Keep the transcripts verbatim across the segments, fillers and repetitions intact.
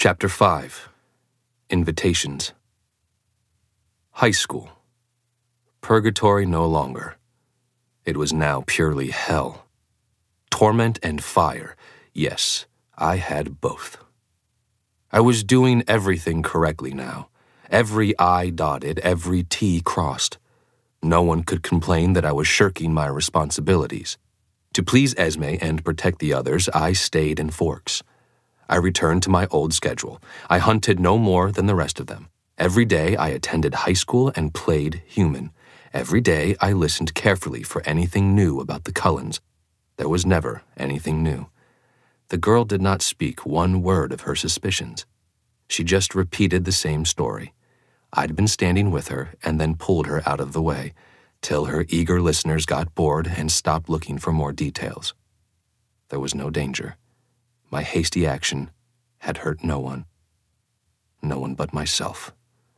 Chapter five. Invitations. High school. Purgatory no longer. It was now purely hell. Torment and fire. Yes, I had both. I was doing everything correctly now. Every I dotted, every T crossed. No one could complain that I was shirking my responsibilities. To please Esme and protect the others, I stayed in Forks. I returned to my old schedule. I hunted no more than the rest of them. Every day I attended high school and played human. Every day I listened carefully for anything new about the Cullens. There was never anything new. The girl did not speak one word of her suspicions. She just repeated the same story. I'd been standing with her and then pulled her out of the way, till her eager listeners got bored and stopped looking for more details. There was no danger. My hasty action had hurt no one. No one but myself.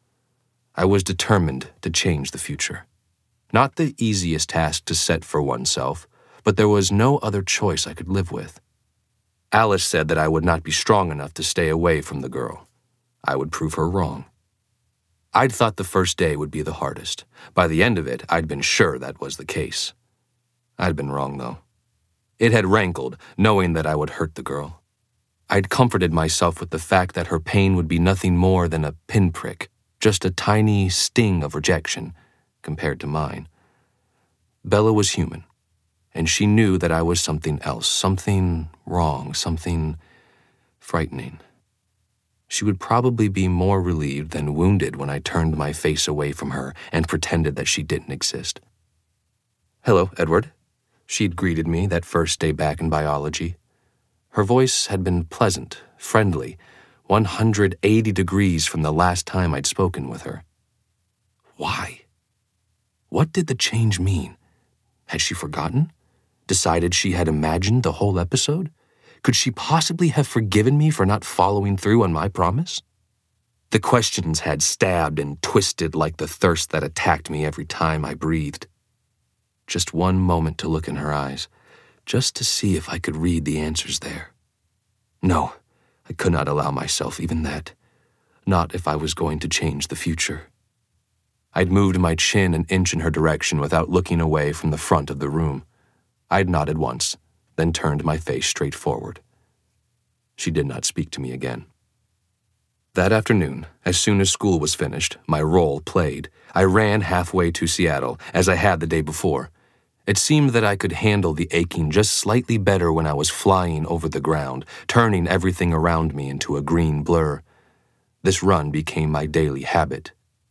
I was determined to change the future. Not the easiest task to set for oneself, but there was no other choice I could live with. Alice said that I would not be strong enough to stay away from the girl. I would prove her wrong. I'd thought the first day would be the hardest. By the end of it, I'd been sure that was the case. I'd been wrong, though. It had rankled, knowing that I would hurt the girl. I'd comforted myself with the fact that her pain would be nothing more than a pinprick, just a tiny sting of rejection, compared to mine. Bella was human, and she knew that I was something else, something wrong, something frightening. She would probably be more relieved than wounded when I turned my face away from her and pretended that she didn't exist. "Hello, Edward." She'd greeted me that first day back in biology. Her voice had been pleasant, friendly, one hundred eighty degrees from the last time I'd spoken with her. Why? What did the change mean? Had she forgotten? Decided she had imagined the whole episode? Could she possibly have forgiven me for not following through on my promise? The questions had stabbed and twisted like the thirst that attacked me every time I breathed. Just one moment to look in her eyes, just to see if I could read the answers there. No, I could not allow myself even that. Not if I was going to change the future. I'd moved my chin an inch in her direction without looking away from the front of the room. I'd nodded once, then turned my face straight forward. She did not speak to me again. That afternoon, as soon as school was finished, my role played. I ran halfway to Seattle, as I had the day before. It seemed that I could handle the aching just slightly better when I was flying over the ground, turning everything around me into a green blur. This run became my daily habit.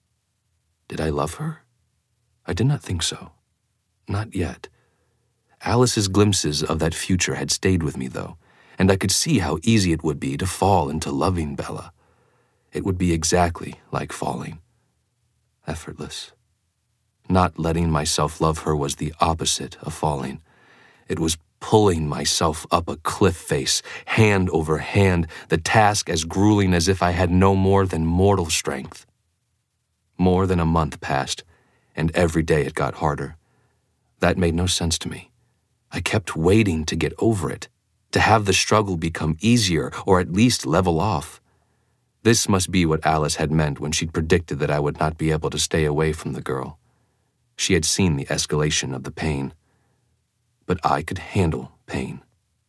Did I love her? I did not think so. Not yet. Alice's glimpses of that future had stayed with me, though, and I could see how easy it would be to fall into loving Bella. It would be exactly like falling. Effortless. Not letting myself love her was the opposite of falling. It was pulling myself up a cliff face, hand over hand, the task as grueling as if I had no more than mortal strength. More than a month passed, and every day it got harder. That made no sense to me. I kept waiting to get over it, to have the struggle become easier or at least level off. This must be what Alice had meant when she'd predicted that I would not be able to stay away from the girl. She had seen the escalation of the pain. But I could handle pain.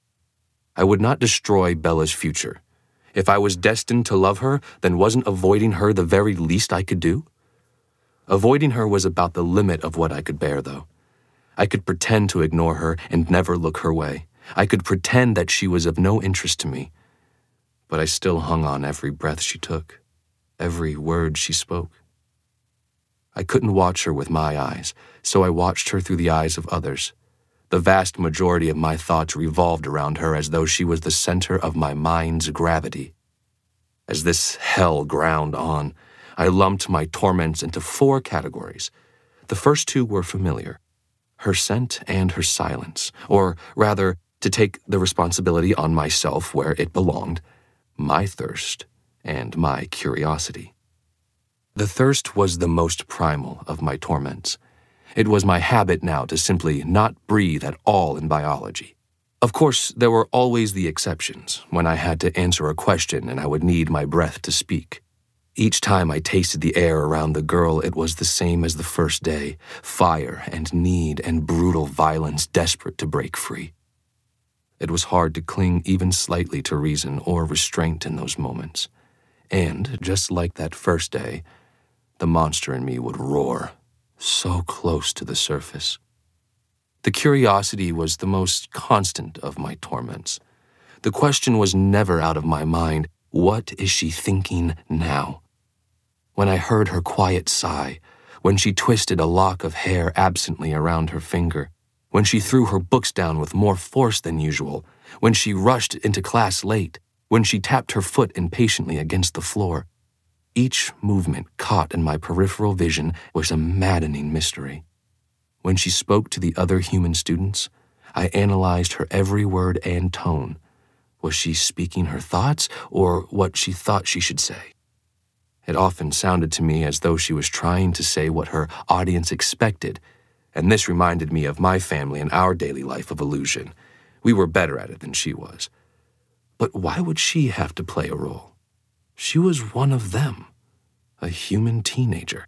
I would not destroy Bella's future. If I was destined to love her, then wasn't avoiding her the very least I could do? Avoiding her was about the limit of what I could bear, though. I could pretend to ignore her and never look her way. I could pretend that she was of no interest to me. But I still hung on every breath she took, every word she spoke. I couldn't watch her with my eyes, so I watched her through the eyes of others. The vast majority of my thoughts revolved around her as though she was the center of my mind's gravity. As this hell ground on, I lumped my torments into four categories. The first two were familiar. Her scent and her silence, or rather, to take the responsibility on myself where it belonged, my thirst and my curiosity. The thirst was the most primal of my torments. It was my habit now to simply not breathe at all in biology. Of course, there were always the exceptions, when I had to answer a question and I would need my breath to speak. Each time I tasted the air around the girl, it was the same as the first day, fire and need and brutal violence desperate to break free. It was hard to cling even slightly to reason or restraint in those moments. And, just like that first day, the monster in me would roar, so close to the surface. The curiosity was the most constant of my torments. The question was never out of my mind, what is she thinking now? When I heard her quiet sigh, when she twisted a lock of hair absently around her finger, when she threw her books down with more force than usual, when she rushed into class late, when she tapped her foot impatiently against the floor, each movement caught in my peripheral vision was a maddening mystery. When she spoke to the other human students, I analyzed her every word and tone. Was she speaking her thoughts or what she thought she should say? It often sounded to me as though she was trying to say what her audience expected, and this reminded me of my family and our daily life of illusion. We were better at it than she was. But why would she have to play a role? She was one of them, a human teenager.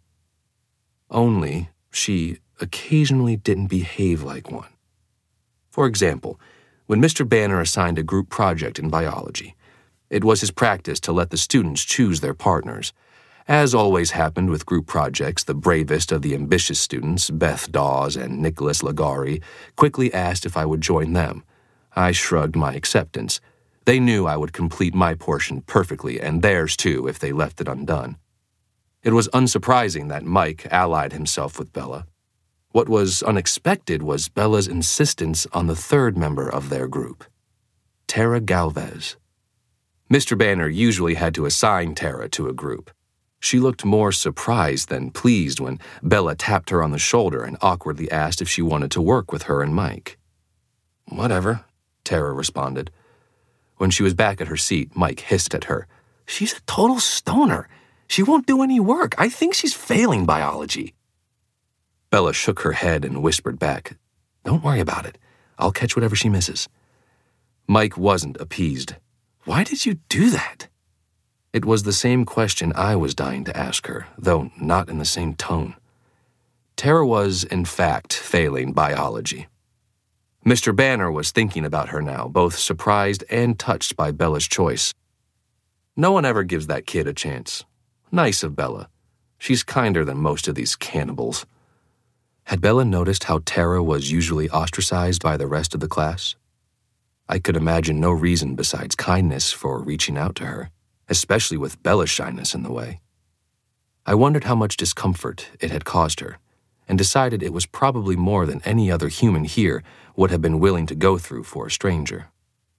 Only she occasionally didn't behave like one. For example, when Mister Banner assigned a group project in biology, it was his practice to let the students choose their partners. As always happened with group projects, the bravest of the ambitious students, Beth Dawes and Nicholas Ligari, quickly asked if I would join them. I shrugged my acceptance. They knew I would complete my portion perfectly, and theirs too if they left it undone. It was unsurprising that Mike allied himself with Bella. What was unexpected was Bella's insistence on the third member of their group, Tara Galvez. Mister Banner usually had to assign Tara to a group. She looked more surprised than pleased when Bella tapped her on the shoulder and awkwardly asked if she wanted to work with her and Mike. "Whatever," Tara responded. When she was back at her seat, Mike hissed at her. "She's a total stoner. She won't do any work. I think she's failing biology." Bella shook her head and whispered back, "Don't worry about it. I'll catch whatever she misses." Mike wasn't appeased. "Why did you do that?" It was the same question I was dying to ask her, though not in the same tone. Tara was, in fact, failing biology. Mister Banner was thinking about her now, both surprised and touched by Bella's choice. No one ever gives that kid a chance. Nice of Bella. She's kinder than most of these cannibals. Had Bella noticed how Tara was usually ostracized by the rest of the class? I could imagine no reason besides kindness for reaching out to her, especially with Bella's shyness in the way. I wondered how much discomfort it had caused her, and decided it was probably more than any other human here would have been willing to go through for a stranger.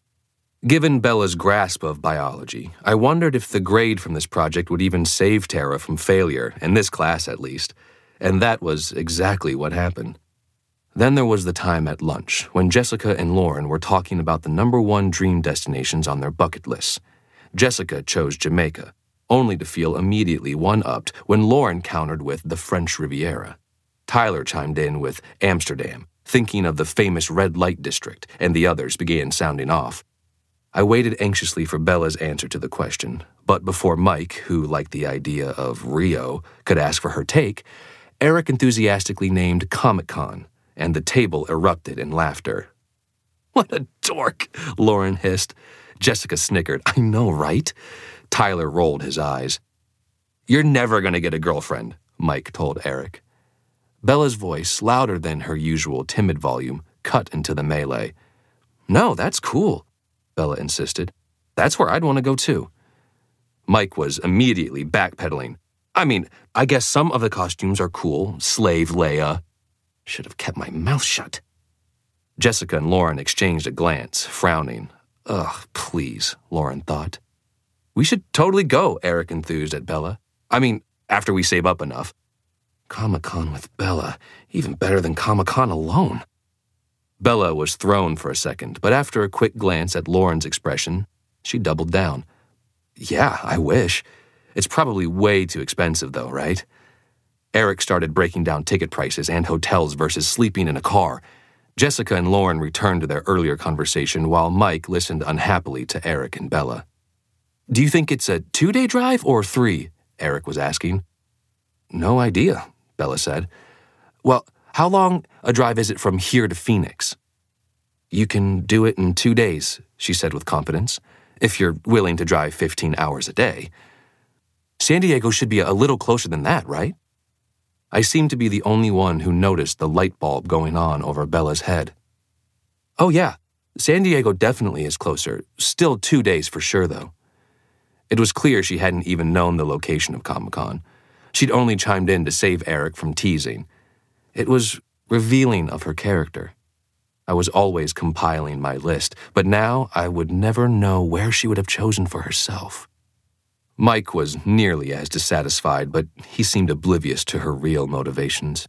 Given Bella's grasp of biology, I wondered if the grade from this project would even save Tara from failure, in this class at least, and that was exactly what happened. Then there was the time at lunch, when Jessica and Lauren were talking about the number one dream destinations on their bucket lists. Jessica chose Jamaica, only to feel immediately one-upped when Lauren countered with the French Riviera. Tyler chimed in with Amsterdam, thinking of the famous red light district, and the others began sounding off. I waited anxiously for Bella's answer to the question, but before Mike, who liked the idea of Rio, could ask for her take, Eric enthusiastically named Comic-Con, and the table erupted in laughter. "What a dork," Lauren hissed. Jessica snickered. "I know, right?" Tyler rolled his eyes. "You're never going to get a girlfriend," Mike told Eric. Bella's voice, louder than her usual timid volume, cut into the melee. "No, that's cool," Bella insisted. "That's where I'd want to go too." Mike was immediately backpedaling. "I mean, I guess some of the costumes are cool. Slave Leia." Should have kept my mouth shut. Jessica and Lauren exchanged a glance, frowning. Ugh, please, Lauren thought. "We should totally go," Eric enthused at Bella. "I mean, after we save up enough." Comic-Con with Bella, even better than Comic-Con alone. Bella was thrown for a second, but after a quick glance at Lauren's expression, she doubled down. "Yeah, I wish. It's probably way too expensive though, right?" Eric started breaking down ticket prices and hotels versus sleeping in a car. Jessica and Lauren returned to their earlier conversation while Mike listened unhappily to Eric and Bella. "Do you think it's a two-day drive or three?" Eric was asking. "No idea," Bella said. "Well, how long a drive is it from here to Phoenix?" "You can do it in two days," she said with confidence, "if you're willing to drive fifteen hours a day. San Diego should be a little closer than that, right?" I seemed to be the only one who noticed the light bulb going on over Bella's head. "Oh yeah, San Diego definitely is closer. Still two days for sure, though." It was clear she hadn't even known the location of Comic-Con. She'd only chimed in to save Eric from teasing. It was revealing of her character. I was always compiling my list, but now I would never know where she would have chosen for herself. Mike was nearly as dissatisfied, but he seemed oblivious to her real motivations.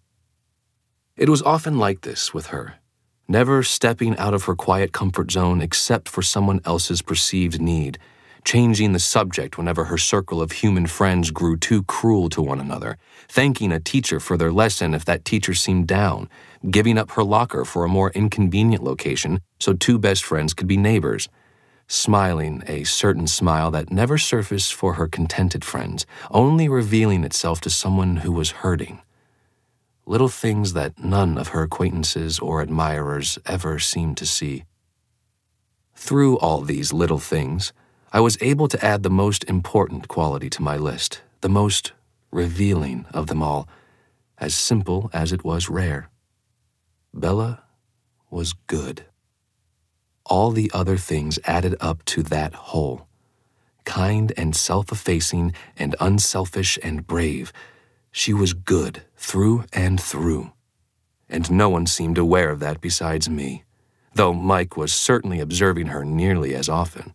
It was often like this with her, never stepping out of her quiet comfort zone except for someone else's perceived need, changing the subject whenever her circle of human friends grew too cruel to one another, thanking a teacher for their lesson if that teacher seemed down, giving up her locker for a more inconvenient location so two best friends could be neighbors, smiling a certain smile that never surfaced for her contented friends, only revealing itself to someone who was hurting. Little things that none of her acquaintances or admirers ever seemed to see. Through all these little things, I was able to add the most important quality to my list, the most revealing of them all, as simple as it was rare. Bella was good. All the other things added up to that whole. Kind and self-effacing and unselfish and brave, she was good through and through. And no one seemed aware of that besides me, though Mike was certainly observing her nearly as often.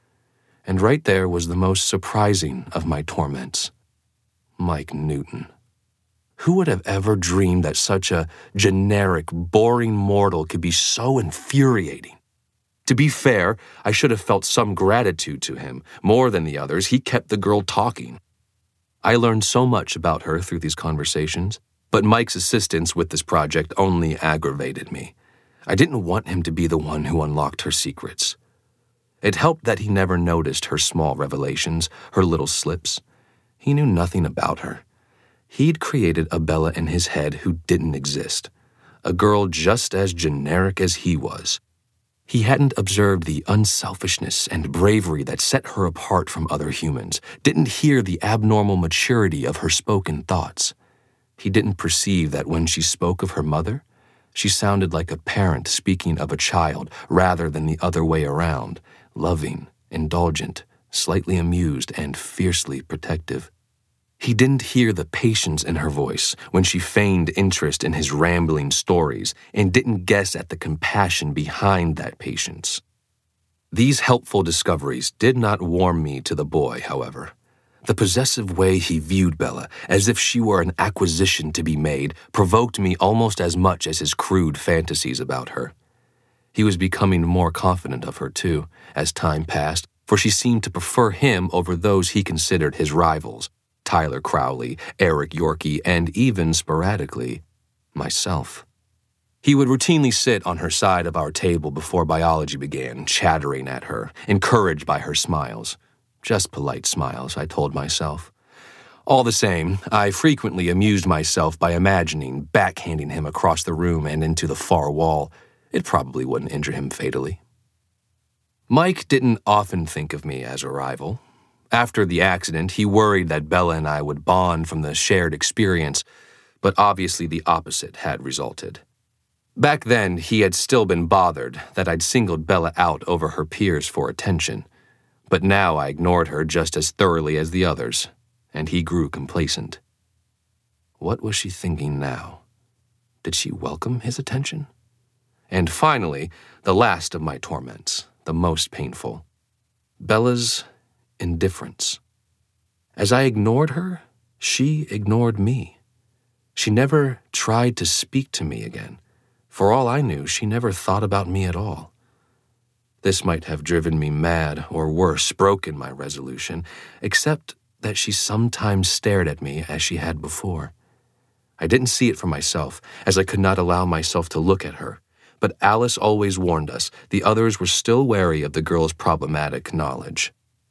And right there was the most surprising of my torments. Mike Newton. Who would have ever dreamed that such a generic, boring mortal could be so infuriating? To be fair, I should have felt some gratitude to him. More than the others, he kept the girl talking. I learned so much about her through these conversations, but Mike's assistance with this project only aggravated me. I didn't want him to be the one who unlocked her secrets. It helped that he never noticed her small revelations, her little slips. He knew nothing about her. He'd created a Bella in his head who didn't exist, a girl just as generic as he was. He hadn't observed the unselfishness and bravery that set her apart from other humans, didn't hear the abnormal maturity of her spoken thoughts. He didn't perceive that when she spoke of her mother, she sounded like a parent speaking of a child rather than the other way around, loving, indulgent, slightly amused, and fiercely protective. He didn't hear the patience in her voice when she feigned interest in his rambling stories and didn't guess at the compassion behind that patience. These helpful discoveries did not warm me to the boy, however. The possessive way he viewed Bella, as if she were an acquisition to be made, provoked me almost as much as his crude fantasies about her. He was becoming more confident of her, too, as time passed, for she seemed to prefer him over those he considered his rivals, Tyler Crowley, Eric Yorkie, and even, sporadically, myself. He would routinely sit on her side of our table before biology began, chattering at her, encouraged by her smiles. Just polite smiles, I told myself. All the same, I frequently amused myself by imagining backhanding him across the room and into the far wall. It probably wouldn't injure him fatally. Mike didn't often think of me as a rival. After the accident, he worried that Bella and I would bond from the shared experience, but obviously the opposite had resulted. Back then, he had still been bothered that I'd singled Bella out over her peers for attention, but now I ignored her just as thoroughly as the others, and he grew complacent. What was she thinking now? Did she welcome his attention? And finally, the last of my torments, the most painful. Bella's indifference. As I ignored her, she ignored me. She never tried to speak to me again. For all I knew, she never thought about me at all. This might have driven me mad, or worse, broken my resolution, except that she sometimes stared at me as she had before. I didn't see it for myself, as I could not allow myself to look at her, but Alice always warned us the others were still wary of the girl's problematic knowledge.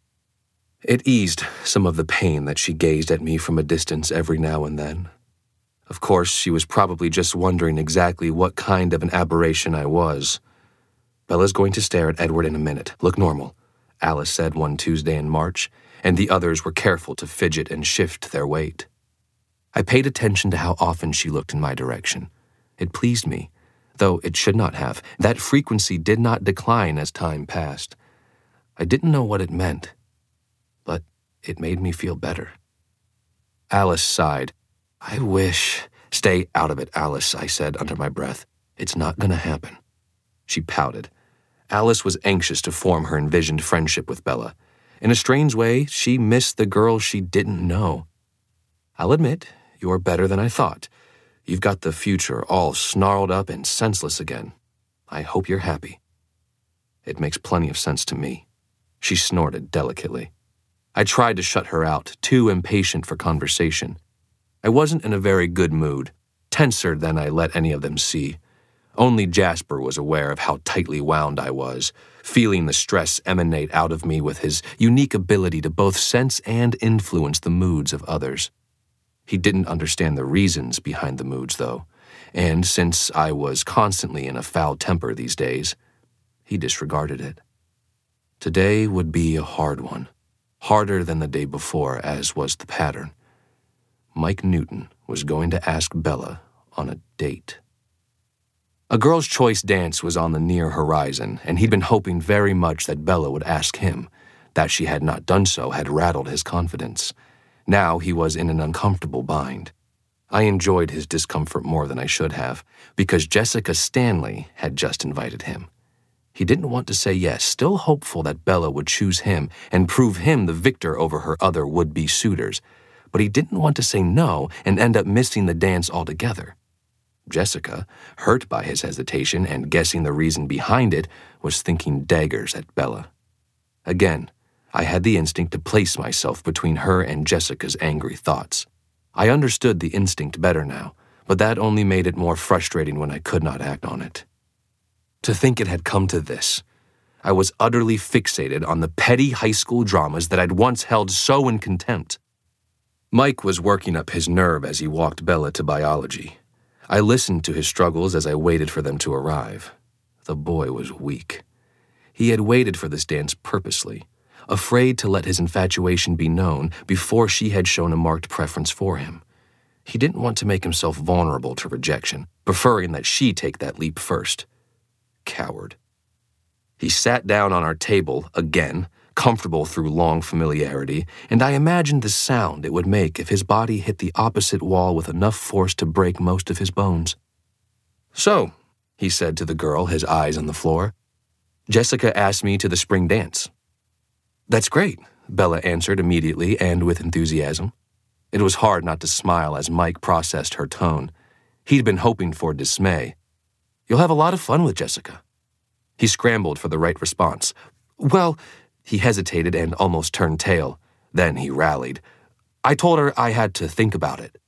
It eased some of the pain that she gazed at me from a distance every now and then. Of course, she was probably just wondering exactly what kind of an aberration I was. "Bella's going to stare at Edward in a minute. Look normal," Alice said one Tuesday in March, and the others were careful to fidget and shift their weight. I paid attention to how often she looked in my direction. It pleased me, though it should not have. That frequency did not decline as time passed. I didn't know what it meant, but it made me feel better. Alice sighed. "I wish—" "Stay out of it, Alice," I said under my breath. "It's not going to happen." She pouted. Alice was anxious to form her envisioned friendship with Bella. In a strange way, she missed the girl she didn't know. "I'll admit, you're better than I thought. You've got the future all snarled up and senseless again. I hope you're happy." "It makes plenty of sense to me." She snorted delicately. I tried to shut her out, too impatient for conversation. I wasn't in a very good mood, tenser than I let any of them see. Only Jasper was aware of how tightly wound I was, feeling the stress emanate out of me with his unique ability to both sense and influence the moods of others. He didn't understand the reasons behind the moods, though, and since I was constantly in a foul temper these days, he disregarded it. Today would be a hard one, harder than the day before, as was the pattern. Mike Newton was going to ask Bella on a date. A girl's choice dance was on the near horizon, and he'd been hoping very much that Bella would ask him. That she had not done so had rattled his confidence. Now he was in an uncomfortable bind. I enjoyed his discomfort more than I should have, because Jessica Stanley had just invited him. He didn't want to say yes, still hopeful that Bella would choose him and prove him the victor over her other would-be suitors, but he didn't want to say no and end up missing the dance altogether. Jessica, hurt by his hesitation and guessing the reason behind it, was thinking daggers at Bella. Again, I had the instinct to place myself between her and Jessica's angry thoughts. I understood the instinct better now, but that only made it more frustrating when I could not act on it. To think it had come to this. I was utterly fixated on the petty high school dramas that I'd once held so in contempt. Mike was working up his nerve as he walked Bella to biology. I listened to his struggles as I waited for them to arrive. The boy was weak. He had waited for this dance purposely, afraid to let his infatuation be known before she had shown a marked preference for him. He didn't want to make himself vulnerable to rejection, preferring that she take that leap first. Coward. He sat down on our table, again, comfortable through long familiarity, and I imagined the sound it would make if his body hit the opposite wall with enough force to break most of his bones. "So," he said to the girl, his eyes on the floor, "Jessica asked me to the spring dance." "That's great," Bella answered immediately and with enthusiasm. It was hard not to smile as Mike processed her tone. He'd been hoping for dismay. "You'll have a lot of fun with Jessica." He scrambled for the right response. "Well," he hesitated and almost turned tail. Then he rallied. "I told her I had to think about it."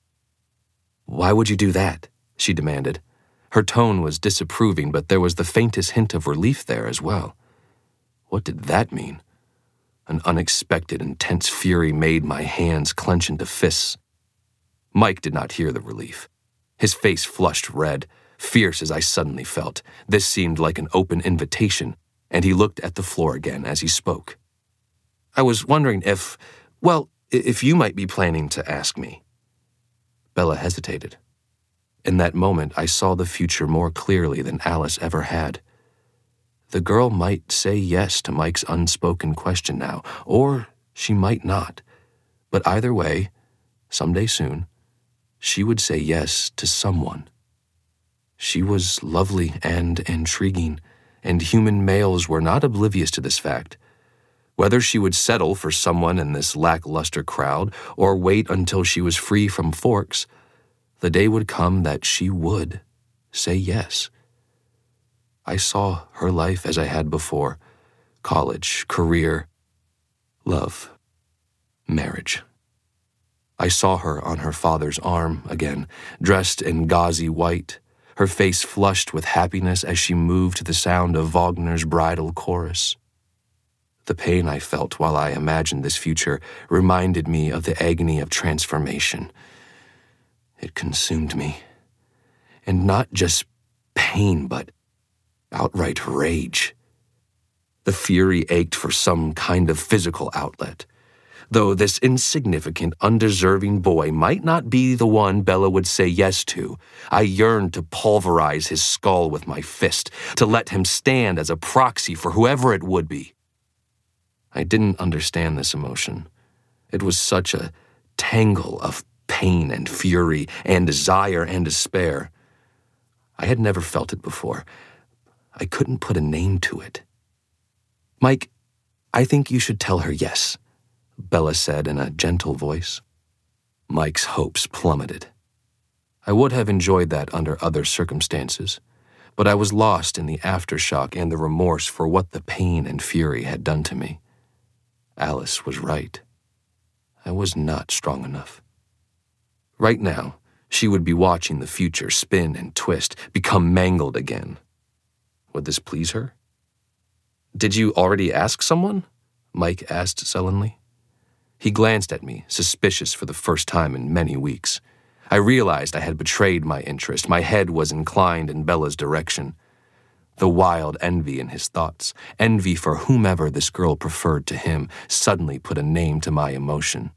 "Why would you do that?" she demanded. Her tone was disapproving, but there was the faintest hint of relief there as well. What did that mean? An unexpected, intense fury made my hands clench into fists. Mike did not hear the relief. His face flushed red, fierce as I suddenly felt. This seemed like an open invitation, and he looked at the floor again as he spoke. "I was wondering if, well, if you might be planning to ask me." Bella hesitated. In that moment, I saw the future more clearly than Alice ever had. The girl might say yes to Mike's unspoken question now, or she might not. But either way, someday soon, she would say yes to someone. She was lovely and intriguing, and human males were not oblivious to this fact. Whether she would settle for someone in this lackluster crowd or wait until she was free from forks, the day would come that she would say yes. I saw her life as I had before: college, career, love, marriage. I saw her on her father's arm again, dressed in gauzy white, her face flushed with happiness as she moved to the sound of Wagner's bridal chorus. The pain I felt while I imagined this future reminded me of the agony of transformation. It consumed me. And not just pain, but outright rage. The fury ached for some kind of physical outlet. Though this insignificant, undeserving boy might not be the one Bella would say yes to, I yearned to pulverize his skull with my fist, to let him stand as a proxy for whoever it would be. I didn't understand this emotion. It was such a tangle of pain and fury and desire and despair. I had never felt it before. I couldn't put a name to it. "Mike, I think you should tell her yes," Bella said in a gentle voice. Mike's hopes plummeted. I would have enjoyed that under other circumstances, but I was lost in the aftershock and the remorse for what the pain and fury had done to me. Alice was right. I was not strong enough. Right now, she would be watching the future spin and twist, become mangled again. Would this please her? "Did you already ask someone?" Mike asked sullenly. He glanced at me, suspicious for the first time in many weeks. I realized I had betrayed my interest. My head was inclined in Bella's direction. The wild envy in his thoughts, envy for whomever this girl preferred to him, suddenly put a name to my emotion.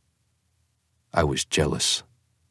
I was jealous.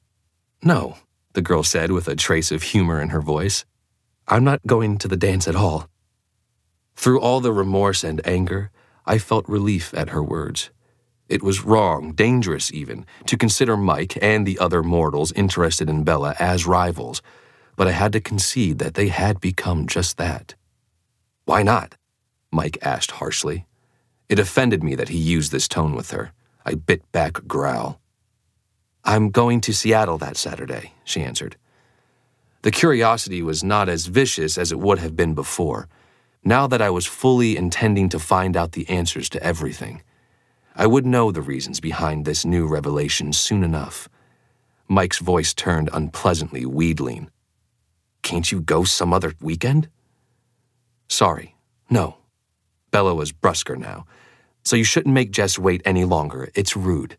"No," the girl said with a trace of humor in her voice. "I'm not going to the dance at all." Through all the remorse and anger, I felt relief at her words. It was wrong, dangerous even, to consider Mike and the other mortals interested in Bella as rivals, but I had to concede that they had become just that. "Why not?" Mike asked harshly. It offended me that he used this tone with her. I bit back a growl. "I'm going to Seattle that Saturday," she answered. The curiosity was not as vicious as it would have been before, now that I was fully intending to find out the answers to everything. I would know the reasons behind this new revelation soon enough. Mike's voice turned unpleasantly wheedling. "Can't you go some other weekend?" "Sorry, no." Bella was brusquer now. "So you shouldn't make Jess wait any longer. It's rude."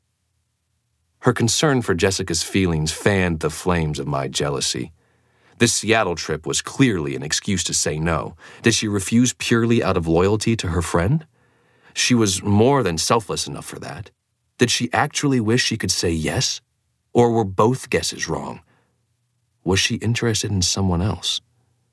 Her concern for Jessica's feelings fanned the flames of my jealousy. This Seattle trip was clearly an excuse to say no. Did she refuse purely out of loyalty to her friend? She was more than selfless enough for that. Did she actually wish she could say yes? Or were both guesses wrong? Was she interested in someone else?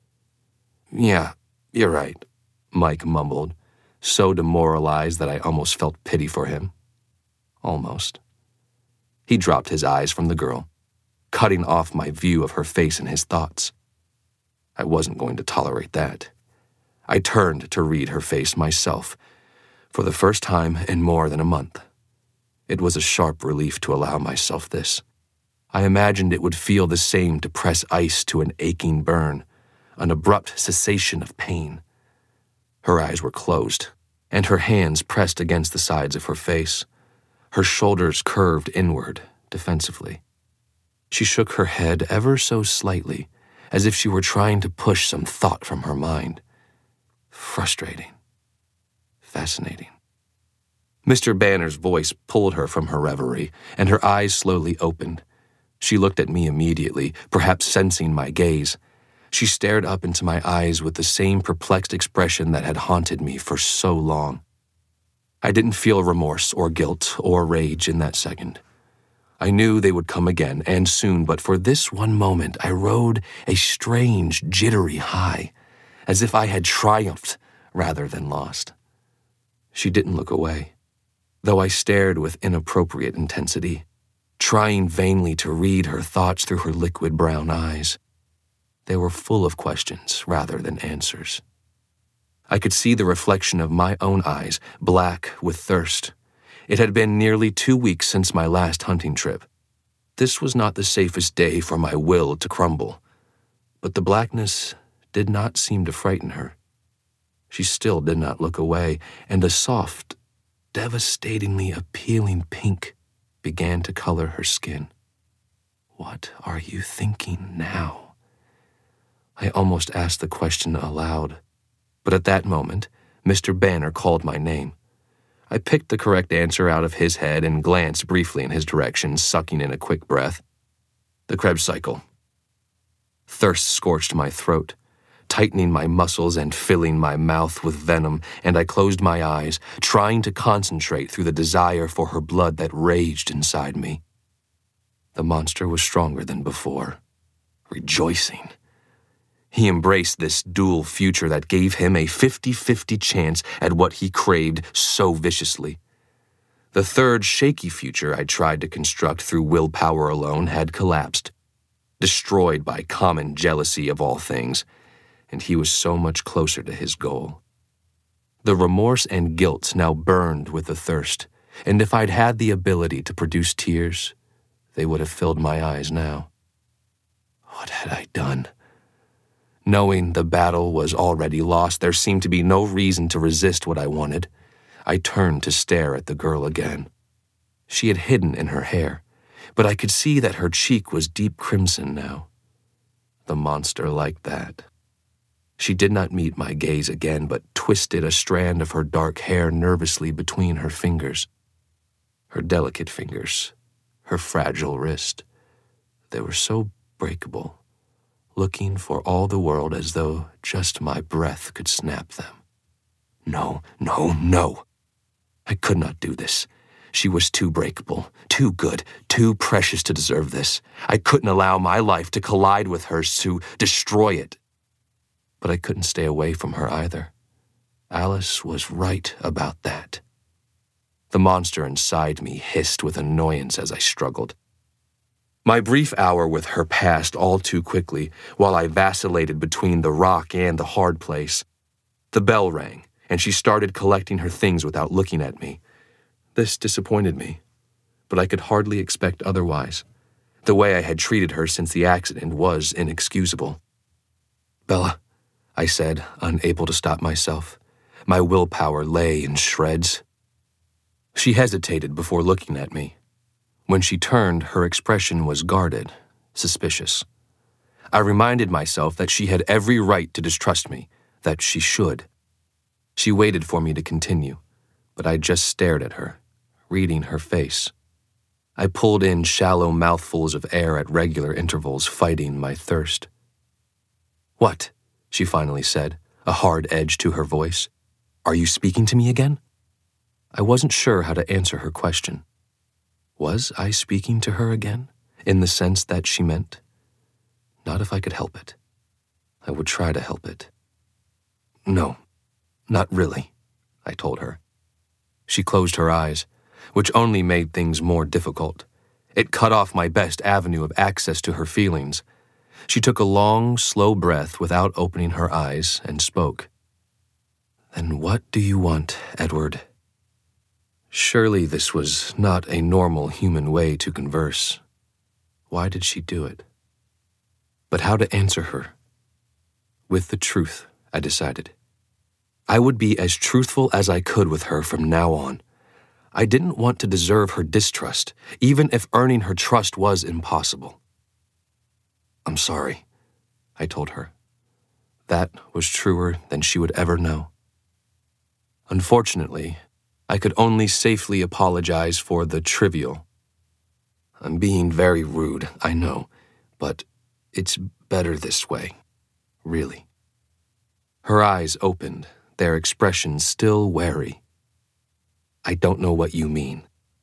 "Yeah, you're right," Mike mumbled, so demoralized that I almost felt pity for him. Almost. He dropped his eyes from the girl, cutting off my view of her face and his thoughts. I wasn't going to tolerate that. I turned to read her face myself, for the first time in more than a month. It was a sharp relief to allow myself this. I imagined it would feel the same to press ice to an aching burn, an abrupt cessation of pain. Her eyes were closed, and her hands pressed against the sides of her face. Her shoulders curved inward, defensively. She shook her head ever so slightly, as if she were trying to push some thought from her mind. Frustrating. Fascinating. Mister Banner's voice pulled her from her reverie, and her eyes slowly opened. She looked at me immediately, perhaps sensing my gaze. She stared up into my eyes with the same perplexed expression that had haunted me for so long. I didn't feel remorse or guilt or rage in that second. I knew they would come again, and soon, but for this one moment I rode a strange, jittery high, as if I had triumphed rather than lost. She didn't look away, though I stared with inappropriate intensity, trying vainly to read her thoughts through her liquid brown eyes. They were full of questions rather than answers. I could see the reflection of my own eyes, black with thirst. It had been nearly two weeks since my last hunting trip. This was not the safest day for my will to crumble, but the blackness did not seem to frighten her. She still did not look away, and a soft, devastatingly appealing pink began to color her skin. "What are you thinking now?" I almost asked the question aloud, but at that moment, Mister Banner called my name. I picked the correct answer out of his head and glanced briefly in his direction, sucking in a quick breath. The Krebs cycle. Thirst scorched my throat, tightening my muscles and filling my mouth with venom, and I closed my eyes, trying to concentrate through the desire for her blood that raged inside me. The monster was stronger than before, rejoicing. He embraced this dual future that gave him a fifty-fifty chance at what he craved so viciously. The third shaky future I tried to construct through willpower alone had collapsed, destroyed by common jealousy of all things, and he was so much closer to his goal. The remorse and guilt now burned with the thirst, and if I'd had the ability to produce tears, they would have filled my eyes now. What had I done? Knowing the battle was already lost, there seemed to be no reason to resist what I wanted. I turned to stare at the girl again. She had hidden in her hair, but I could see that her cheek was deep crimson now. The monster liked that. She did not meet my gaze again, but twisted a strand of her dark hair nervously between her fingers. Her delicate fingers, her fragile wrist. They were so breakable, looking for all the world as though just my breath could snap them. No, no, no. I could not do this. She was too breakable, too good, too precious to deserve this. I couldn't allow my life to collide with hers, to destroy it. But I couldn't stay away from her either. Alice was right about that. The monster inside me hissed with annoyance as I struggled. My brief hour with her passed all too quickly while I vacillated between the rock and the hard place. The bell rang, and she started collecting her things without looking at me. This disappointed me, but I could hardly expect otherwise. The way I had treated her since the accident was inexcusable. "Bella," I said, unable to stop myself. My willpower lay in shreds. She hesitated before looking at me. When she turned, her expression was guarded, suspicious. I reminded myself that she had every right to distrust me, that she should. She waited for me to continue, but I just stared at her, reading her face. I pulled in shallow mouthfuls of air at regular intervals, fighting my thirst. "What?" she finally said, a hard edge to her voice. "Are you speaking to me again?" I wasn't sure how to answer her question. Was I speaking to her again, in the sense that she meant? Not if I could help it. I would try to help it. "No, not really," I told her. She closed her eyes, which only made things more difficult. It cut off my best avenue of access to her feelings. She took a long, slow breath without opening her eyes and spoke. "Then what do you want, Edward?" Surely this was not a normal human way to converse. Why did she do it? But how to answer her? With the truth, I decided. I would be as truthful as I could with her from now on. I didn't want to deserve her distrust, even if earning her trust was impossible. "I'm sorry," I told her. That was truer than she would ever know. Unfortunately, I could only safely apologize for the trivial. "I'm being very rude, I know, but it's better this way, really." Her eyes opened, their expression still wary. "I don't know what you mean."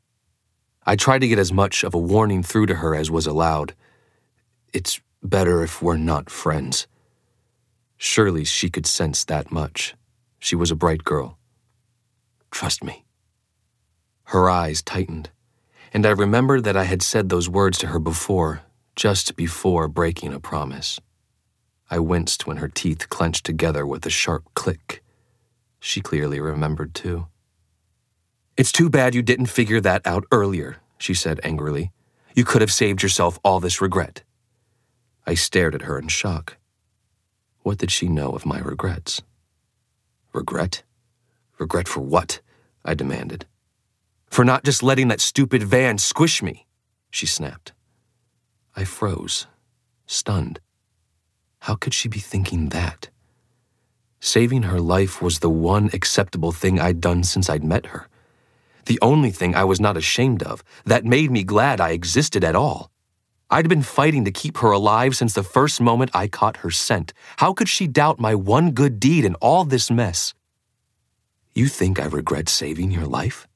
I tried to get as much of a warning through to her as was allowed. "It's better if we're not friends." Surely she could sense that much. She was a bright girl. "Trust me." Her eyes tightened, and I remembered that I had said those words to her before, just before breaking a promise. I winced when her teeth clenched together with a sharp click. She clearly remembered too. "It's too bad you didn't figure that out earlier," she said angrily. "You could have saved yourself all this regret." I stared at her in shock. What did she know of my regrets? Regret? Regret for what? I demanded. "For not just letting that stupid van squish me," she snapped. I froze, stunned. How could she be thinking that? Saving her life was the one acceptable thing I'd done since I'd met her. The only thing I was not ashamed of, that made me glad I existed at all. I'd been fighting to keep her alive since the first moment I caught her scent. How could she doubt my one good deed in all this mess? You think I regret saving your life?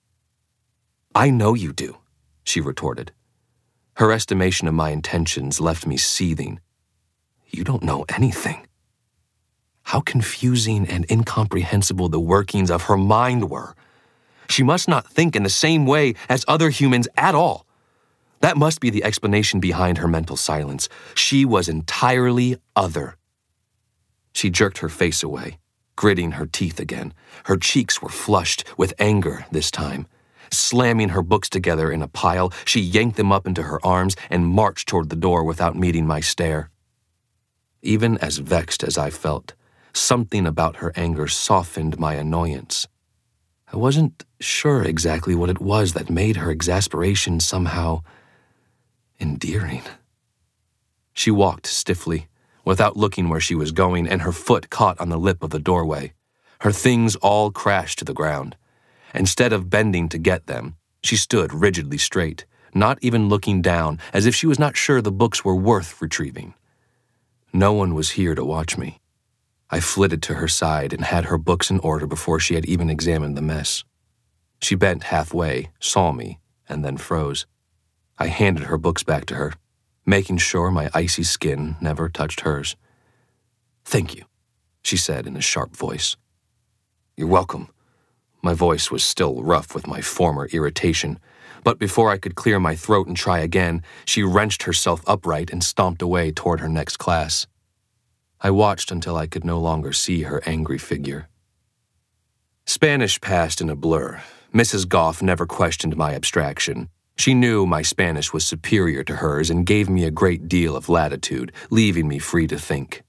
I know you do, she retorted. Her estimation of my intentions left me seething. You don't know anything. How confusing and incomprehensible the workings of her mind were. She must not think in the same way as other humans at all. That must be the explanation behind her mental silence. She was entirely other. She jerked her face away, gritting her teeth again. Her cheeks were flushed with anger this time. Slamming her books together in a pile, she yanked them up into her arms and marched toward the door without meeting my stare. Even as vexed as I felt, something about her anger softened my annoyance. I wasn't sure exactly what it was that made her exasperation somehow endearing. She walked stiffly, without looking where she was going, and her foot caught on the lip of the doorway. Her things all crashed to the ground. Instead of bending to get them, she stood rigidly straight, not even looking down, as if she was not sure the books were worth retrieving. No one was here to watch me. I flitted to her side and had her books in order before she had even examined the mess. She bent halfway, saw me, and then froze. I handed her books back to her, making sure my icy skin never touched hers. Thank you, she said in a sharp voice. You're welcome. My voice was still rough with my former irritation, but before I could clear my throat and try again, she wrenched herself upright and stomped away toward her next class. I watched until I could no longer see her angry figure. Spanish passed in a blur. Missus Goff never questioned my abstraction. She knew my Spanish was superior to hers and gave me a great deal of latitude, leaving me free to think.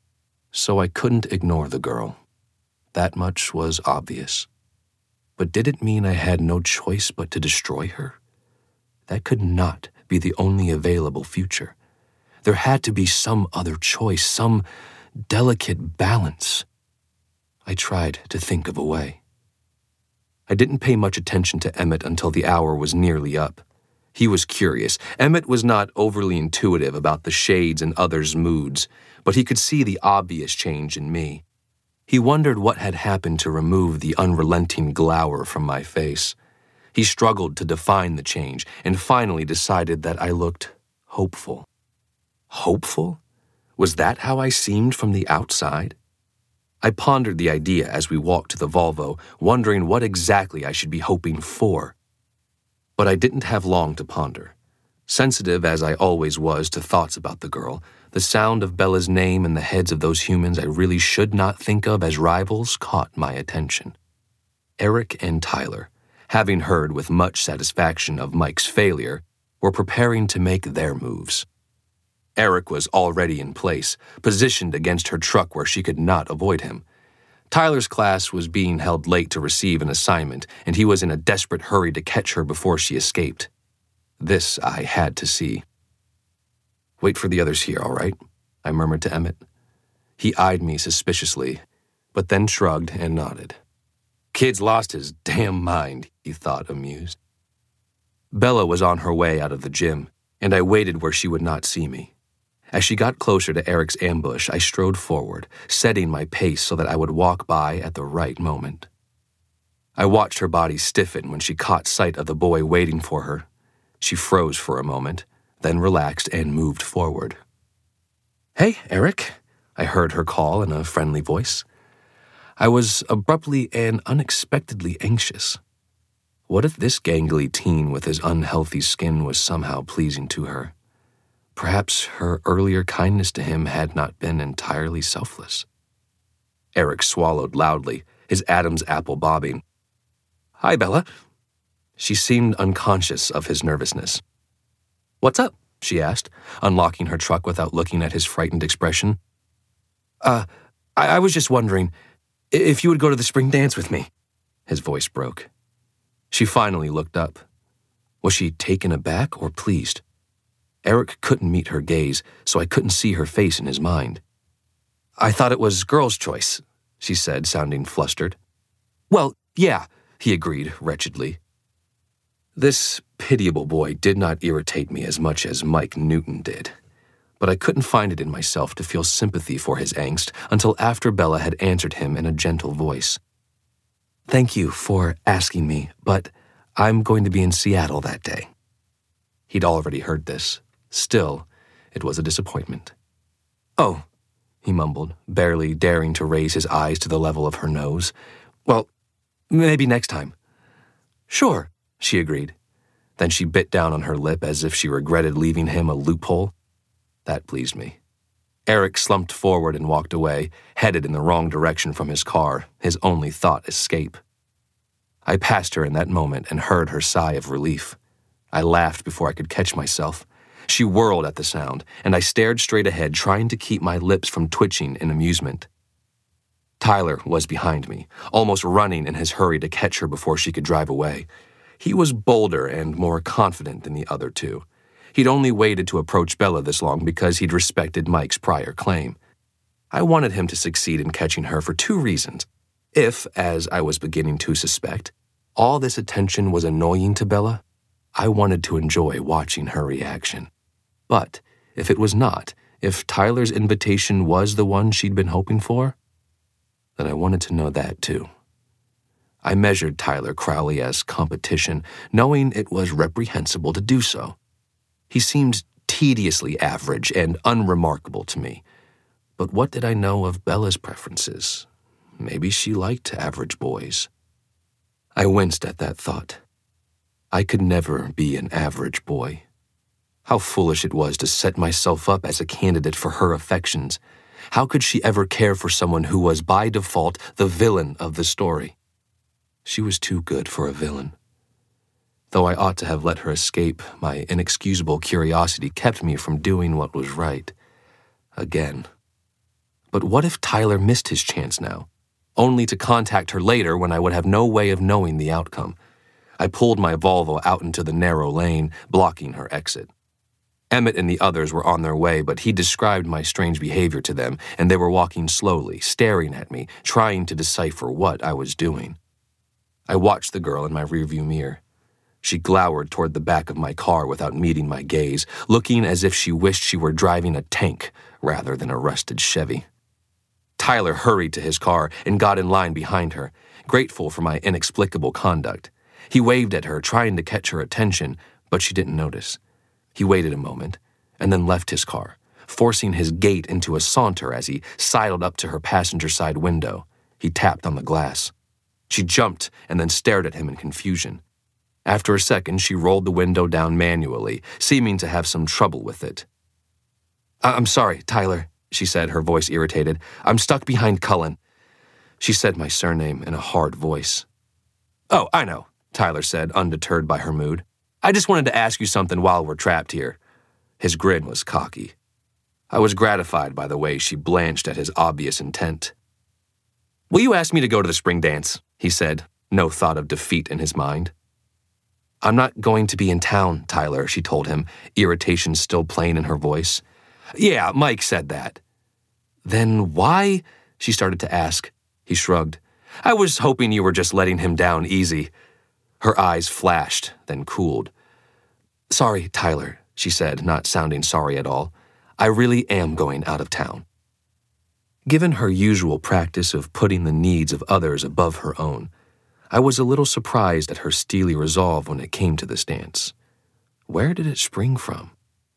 So I couldn't ignore the girl. That much was obvious. But did it mean I had no choice but to destroy her? That could not be the only available future. There had to be some other choice, some delicate balance. I tried to think of a way. I didn't pay much attention to Emmett until the hour was nearly up. He was curious. Emmett was not overly intuitive about the shades in others' moods, but he could see the obvious change in me. He wondered what had happened to remove the unrelenting glower from my face. He struggled to define the change and finally decided that I looked hopeful. Hopeful? Was that how I seemed from the outside? I pondered the idea as we walked to the Volvo, wondering what exactly I should be hoping for. But I didn't have long to ponder. Sensitive as I always was to thoughts about the girl, the sound of Bella's name in the heads of those humans I really should not think of as rivals caught my attention. Eric and Tyler, having heard with much satisfaction of Mike's failure, were preparing to make their moves. Eric was already in place, positioned against her truck where she could not avoid him. Tyler's class was being held late to receive an assignment, and he was in a desperate hurry to catch her before she escaped. This I had to see. Wait for the others here, all right? I murmured to Emmett. He eyed me suspiciously, but then shrugged and nodded. Kid's lost his damn mind, he thought, amused. Bella was on her way out of the gym, and I waited where she would not see me. As she got closer to Eric's ambush, I strode forward, setting my pace so that I would walk by at the right moment. I watched her body stiffen when she caught sight of the boy waiting for her. She froze for a moment, then relaxed and moved forward. Hey, Eric, I heard her call in a friendly voice. I was abruptly and unexpectedly anxious. What if this gangly teen with his unhealthy skin was somehow pleasing to her? Perhaps her earlier kindness to him had not been entirely selfless. Eric swallowed loudly, his Adam's apple bobbing. Hi, Bella. She seemed unconscious of his nervousness. What's up? She asked, unlocking her truck without looking at his frightened expression. Uh, I, I was just wondering if you would go to the spring dance with me. His voice broke. She finally looked up. Was she taken aback or pleased? Eric couldn't meet her gaze, so I couldn't see her face in his mind. I thought it was girl's choice, she said, sounding flustered. Well, yeah, he agreed wretchedly. This pitiable boy did not irritate me as much as Mike Newton did, but I couldn't find it in myself to feel sympathy for his angst until after Bella had answered him in a gentle voice. Thank you for asking me, but I'm going to be in Seattle that day. He'd already heard this. Still, it was a disappointment. Oh, he mumbled, barely daring to raise his eyes to the level of her nose. Well, maybe next time. Sure, she agreed. Then she bit down on her lip as if she regretted leaving him a loophole. That pleased me. Eric slumped forward and walked away, headed in the wrong direction from his car, his only thought escape. I passed her in that moment and heard her sigh of relief. I laughed before I could catch myself. She whirled at the sound, and I stared straight ahead, trying to keep my lips from twitching in amusement. Tyler was behind me, almost running in his hurry to catch her before she could drive away. He was bolder and more confident than the other two. He'd only waited to approach Bella this long because he'd respected Mike's prior claim. I wanted him to succeed in catching her for two reasons. If, as I was beginning to suspect, all this attention was annoying to Bella, I wanted to enjoy watching her reaction. But if it was not, if Tyler's invitation was the one she'd been hoping for, then I wanted to know that too. I measured Tyler Crowley as competition, knowing it was reprehensible to do so. He seemed tediously average and unremarkable to me. But what did I know of Bella's preferences? Maybe she liked average boys. I winced at that thought. I could never be an average boy. How foolish it was to set myself up as a candidate for her affections. How could she ever care for someone who was by default the villain of the story? She was too good for a villain. Though I ought to have let her escape, my inexcusable curiosity kept me from doing what was right. Again. But what if Tyler missed his chance now, only to contact her later when I would have no way of knowing the outcome? I pulled my Volvo out into the narrow lane, blocking her exit. Emmett and the others were on their way, but he described my strange behavior to them, and they were walking slowly, staring at me, trying to decipher what I was doing. I watched the girl in my rearview mirror. She glowered toward the back of my car without meeting my gaze, looking as if she wished she were driving a tank rather than a rusted Chevy. Tyler hurried to his car and got in line behind her, grateful for my inexplicable conduct. He waved at her, trying to catch her attention, but she didn't notice. He waited a moment, and then left his car, forcing his gait into a saunter as he sidled up to her passenger side window. He tapped on the glass. She jumped and then stared at him in confusion. After a second, she rolled the window down manually, seeming to have some trouble with it. I- I'm sorry, Tyler, she said, her voice irritated. I'm stuck behind Cullen. She said my surname in a hard voice. Oh, I know, Tyler said, undeterred by her mood. I just wanted to ask you something while we're trapped here. His grin was cocky. I was gratified by the way she blanched at his obvious intent. Will you ask me to go to the spring dance? He said, no thought of defeat in his mind. I'm not going to be in town, Tyler, she told him, irritation still plain in her voice. Yeah, Mike said that. Then why? She started to ask. He shrugged. I was hoping you were just letting him down easy. Her eyes flashed, then cooled. Sorry, Tyler, she said, not sounding sorry at all. I really am going out of town. Given her usual practice of putting the needs of others above her own, I was a little surprised at her steely resolve when it came to this dance. Where did it spring from?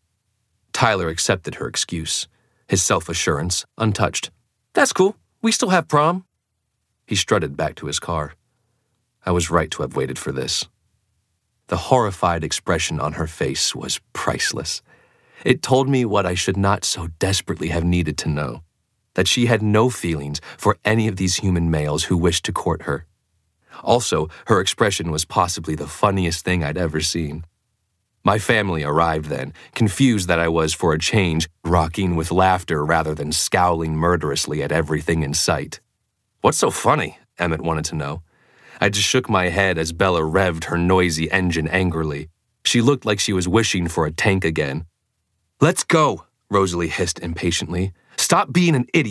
Tyler accepted her excuse, his self-assurance untouched. That's cool. We still have prom. He strutted back to his car. I was right to have waited for this. The horrified expression on her face was priceless. It told me what I should not so desperately have needed to know, that she had no feelings for any of these human males who wished to court her. Also, her expression was possibly the funniest thing I'd ever seen. My family arrived then, confused that I was, for a change, rocking with laughter rather than scowling murderously at everything in sight. What's so funny? Emmett wanted to know. I just shook my head as Bella revved her noisy engine angrily. She looked like she was wishing for a tank again. Let's go, Rosalie hissed impatiently. Stop being an idiot.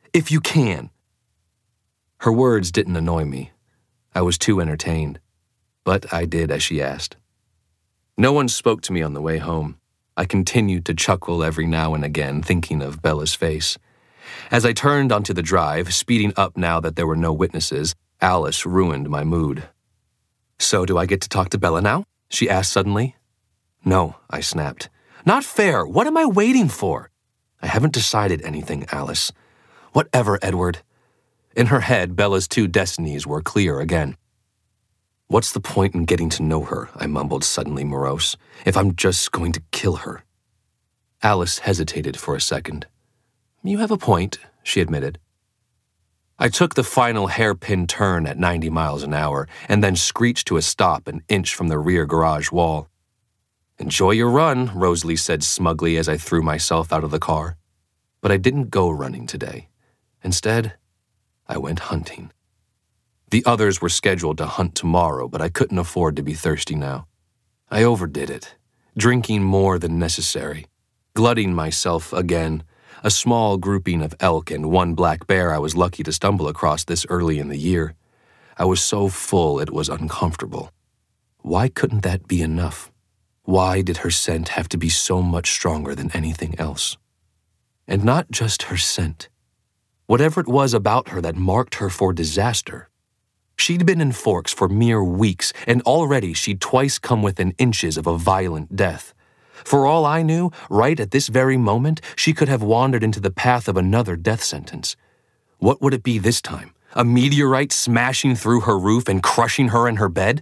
If you can." Her words didn't annoy me. I was too entertained. But I did as she asked. No one spoke to me on the way home. I continued to chuckle every now and again, thinking of Bella's face. As I turned onto the drive, speeding up now that there were no witnesses, Alice ruined my mood. "So do I get to talk to Bella now?" she asked suddenly. "No," I snapped. "Not fair. What am I waiting for?" "I haven't decided anything, Alice." "Whatever, Edward." In her head, Bella's two destinies were clear again. "What's the point in getting to know her?" I mumbled, suddenly morose, "if I'm just going to kill her?" Alice hesitated for a second. "You have a point," she admitted. I took the final hairpin turn at ninety miles an hour and then screeched to a stop an inch from the rear garage wall. "Enjoy your run," Rosalie said smugly as I threw myself out of the car. But I didn't go running today. Instead, I went hunting. The others were scheduled to hunt tomorrow, but I couldn't afford to be thirsty now. I overdid it, drinking more than necessary, glutting myself again, a small grouping of elk and one black bear I was lucky to stumble across this early in the year. I was so full it was uncomfortable. Why couldn't that be enough? Why did her scent have to be so much stronger than anything else? And not just her scent. Whatever it was about her that marked her for disaster. She'd been in Forks for mere weeks, and already she'd twice come within inches of a violent death. For all I knew, right at this very moment, she could have wandered into the path of another death sentence. What would it be this time? A meteorite smashing through her roof and crushing her in her bed?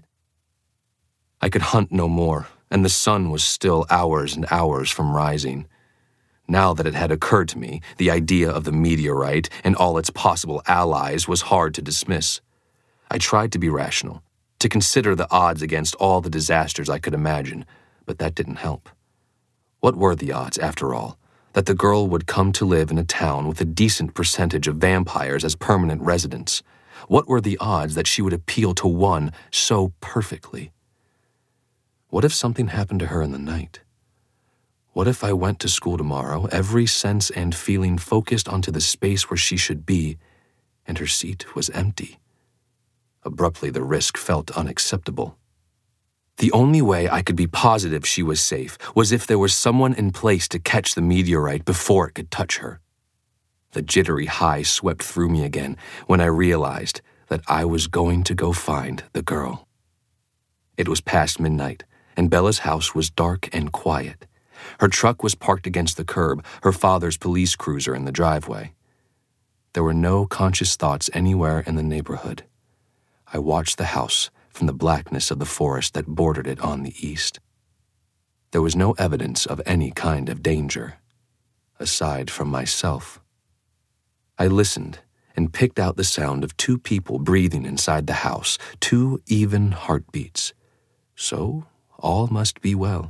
I could hunt no more, and the sun was still hours and hours from rising. Now that it had occurred to me, the idea of the meteorite and all its possible allies was hard to dismiss. I tried to be rational, to consider the odds against all the disasters I could imagine, but that didn't help. What were the odds, after all, that the girl would come to live in a town with a decent percentage of vampires as permanent residents? What were the odds that she would appeal to one so perfectly? What if something happened to her in the night? What if I went to school tomorrow, every sense and feeling focused onto the space where she should be, and her seat was empty? Abruptly, the risk felt unacceptable. The only way I could be positive she was safe was if there was someone in place to catch the meteorite before it could touch her. The jittery high swept through me again when I realized that I was going to go find the girl. It was past midnight, and Bella's house was dark and quiet. Her truck was parked against the curb, her father's police cruiser in the driveway. There were no conscious thoughts anywhere in the neighborhood. I watched the house from the blackness of the forest that bordered it on the east. There was no evidence of any kind of danger, aside from myself. I listened and picked out the sound of two people breathing inside the house, two even heartbeats. So, all must be well.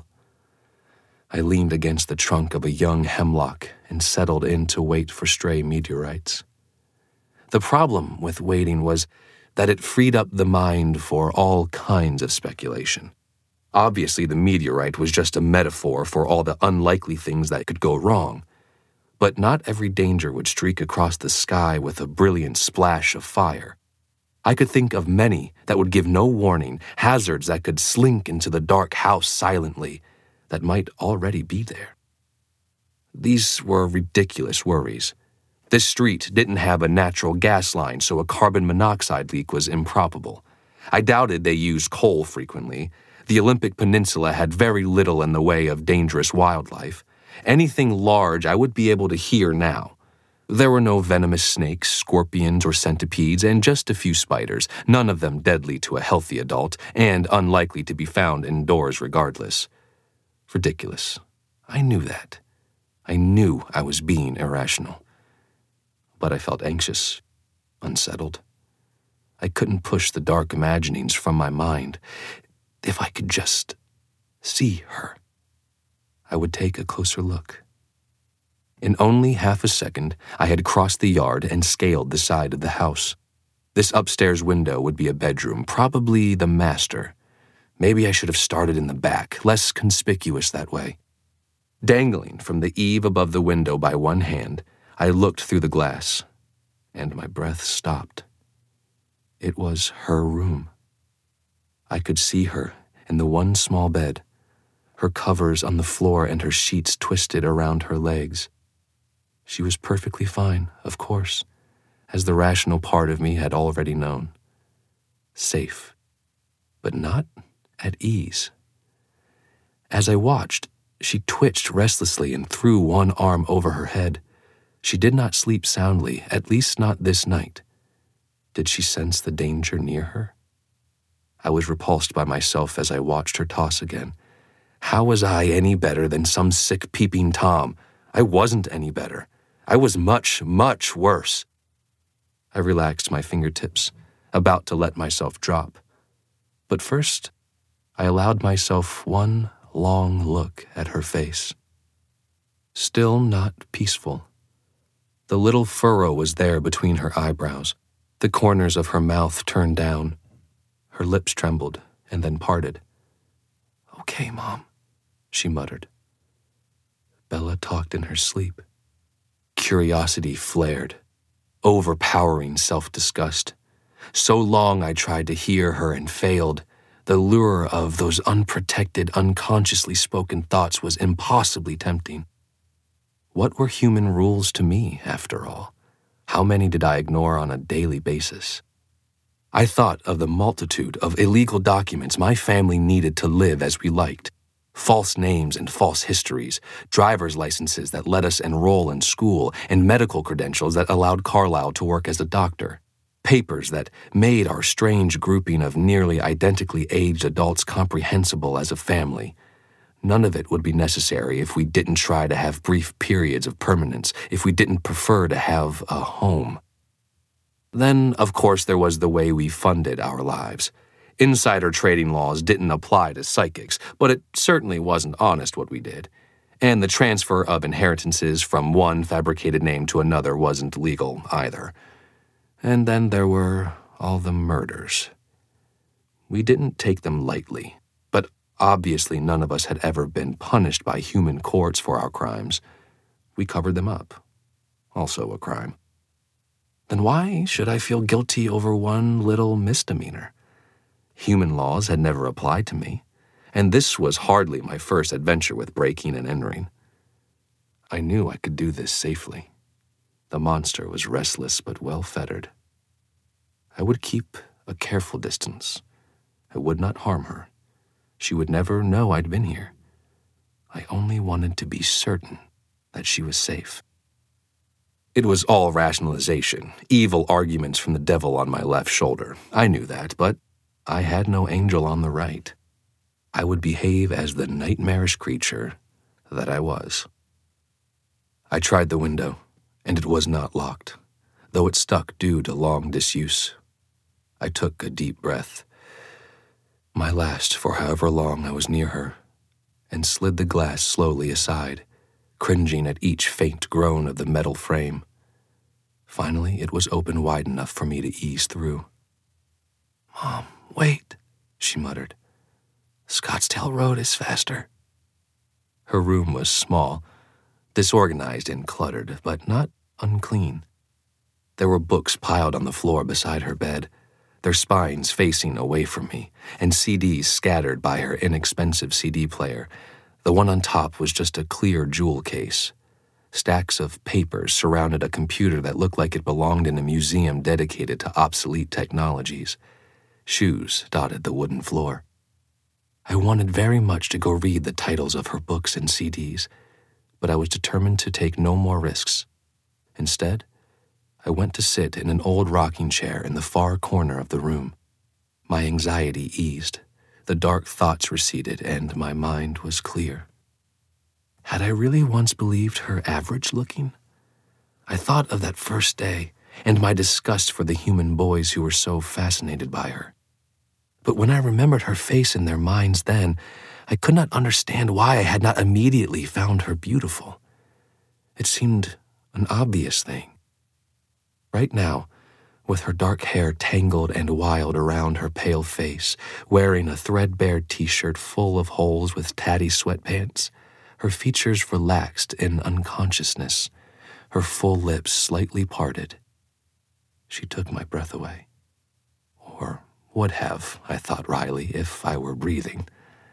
I leaned against the trunk of a young hemlock and settled in to wait for stray meteorites. The problem with waiting was that it freed up the mind for all kinds of speculation. Obviously, the meteorite was just a metaphor for all the unlikely things that could go wrong. But not every danger would streak across the sky with a brilliant splash of fire. I could think of many that would give no warning, hazards that could slink into the dark house silently, that might already be there. These were ridiculous worries. This street didn't have a natural gas line, so a carbon monoxide leak was improbable. I doubted they used coal frequently. The Olympic Peninsula had very little in the way of dangerous wildlife. Anything large I would be able to hear now. There were no venomous snakes, scorpions, or centipedes, and just a few spiders, none of them deadly to a healthy adult, and unlikely to be found indoors regardless. Ridiculous. I knew that. I knew I was being irrational. But I felt anxious, unsettled. I couldn't push the dark imaginings from my mind. If I could just see her, I would take a closer look. In only half a second, I had crossed the yard and scaled the side of the house. This upstairs window would be a bedroom, probably the master. Maybe I should have started in the back, less conspicuous that way. Dangling from the eave above the window by one hand, I looked through the glass. and my breath stopped. It was her room. I could see her in the one small bed, her covers on the floor and her sheets twisted around her legs. She was perfectly fine, of course, as the rational part of me had already known. Safe, but not at ease. As I watched, she twitched restlessly and threw one arm over her head. She did not sleep soundly, at least not this night. Did she sense the danger near her? I was repulsed by myself as I watched her toss again. How was I any better than some sick peeping Tom? I wasn't any better. I was much, much worse. I relaxed my fingertips, about to let myself drop. But first, I allowed myself one long look at her face. Still not peaceful. The little furrow was there between her eyebrows, the corners of her mouth turned down. Her lips trembled and then parted. "Okay, Mom," she muttered. Bella talked in her sleep. Curiosity flared, overpowering self-disgust. So long I tried to hear her and failed. The lure of those unprotected, unconsciously spoken thoughts was impossibly tempting. What were human rules to me, after all? How many did I ignore on a daily basis? I thought of the multitude of illegal documents my family needed to live as we liked. False names and false histories, driver's licenses that let us enroll in school, and medical credentials that allowed Carlisle to work as a doctor. Papers that made our strange grouping of nearly identically aged adults comprehensible as a family. None of it would be necessary if we didn't try to have brief periods of permanence, if we didn't prefer to have a home. Then, of course, there was the way we funded our lives. Insider trading laws didn't apply to psychics, but it certainly wasn't honest what we did. And the transfer of inheritances from one fabricated name to another wasn't legal either. And then there were all the murders. We didn't take them lightly, but obviously none of us had ever been punished by human courts for our crimes. We covered them up. Also a crime. Then why should I feel guilty over one little misdemeanor? Human laws had never applied to me, and this was hardly my first adventure with breaking and entering. I knew I could do this safely. The monster was restless but well-fettered. I would keep a careful distance. I would not harm her. She would never know I'd been here. I only wanted to be certain that she was safe. It was all rationalization, evil arguments from the devil on my left shoulder. I knew that, but I had no angel on the right. I would behave as the nightmarish creature that I was. I tried the window, and it was not locked, though it stuck due to long disuse. I took a deep breath, my last for however long I was near her, and slid the glass slowly aside, cringing at each faint groan of the metal frame. Finally, it was open wide enough for me to ease through. "Mom, wait," she muttered. "Scottsdale Road is faster." Her room was small, disorganized and cluttered, but not unclean. There were books piled on the floor beside her bed, their spines facing away from me, and C Ds scattered by her inexpensive C D player. The one on top was just a clear jewel case. Stacks of papers surrounded a computer that looked like it belonged in a museum dedicated to obsolete technologies. Shoes dotted the wooden floor. I wanted very much to go read the titles of her books and C Ds, but I was determined to take no more risks. Instead, I went to sit in an old rocking chair in the far corner of the room. My anxiety eased, the dark thoughts receded, and my mind was clear. Had I really once believed her average-looking? I thought of that first day and my disgust for the human boys who were so fascinated by her. But when I remembered her face in their minds then, I could not understand why I had not immediately found her beautiful. It seemed an obvious thing. Right now, with her dark hair tangled and wild around her pale face, wearing a threadbare t-shirt full of holes with tatty sweatpants, her features relaxed in unconsciousness, her full lips slightly parted. She took my breath away. Or would have, I thought wryly, if I were breathing.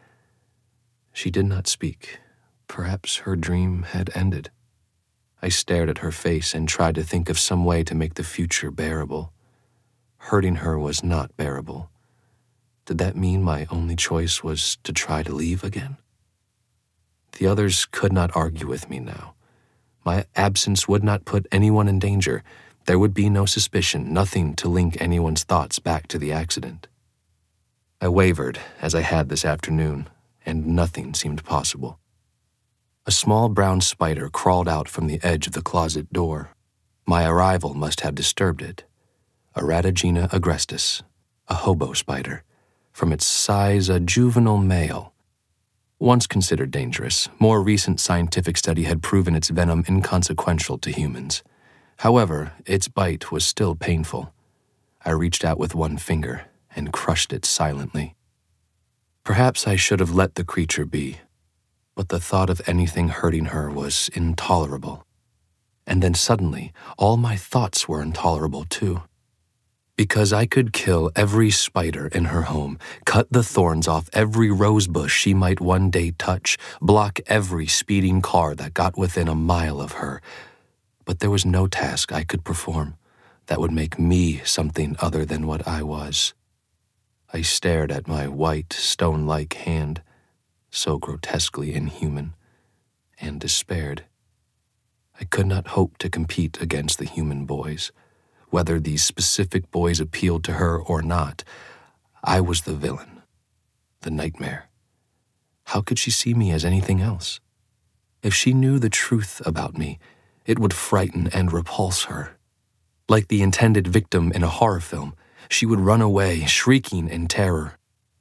She did not speak. Perhaps her dream had ended. I stared at her face and tried to think of some way to make the future bearable. Hurting her was not bearable. Did that mean my only choice was to try to leave again? The others could not argue with me now. My absence would not put anyone in danger. There would be no suspicion, nothing to link anyone's thoughts back to the accident. I wavered, as I had this afternoon, and nothing seemed possible. A small brown spider crawled out from the edge of the closet door. My arrival must have disturbed it. Eratogena agrestis, a hobo spider, from its size a juvenile male. Once considered dangerous, more recent scientific study had proven its venom inconsequential to humans. However, its bite was still painful. I reached out with one finger and crushed it silently. Perhaps I should have let the creature be, but the thought of anything hurting her was intolerable. And then suddenly, all my thoughts were intolerable too. Because I could kill every spider in her home, cut the thorns off every rose bush she might one day touch, block every speeding car that got within a mile of her. But there was no task I could perform that would make me something other than what I was. I stared at my white, stone-like hand, so grotesquely inhuman, and despaired. I could not hope to compete against the human boys. Whether these specific boys appealed to her or not, I was the villain, the nightmare. How could she see me as anything else? If she knew the truth about me, it would frighten and repulse her. Like the intended victim in a horror film, she would run away, shrieking in terror.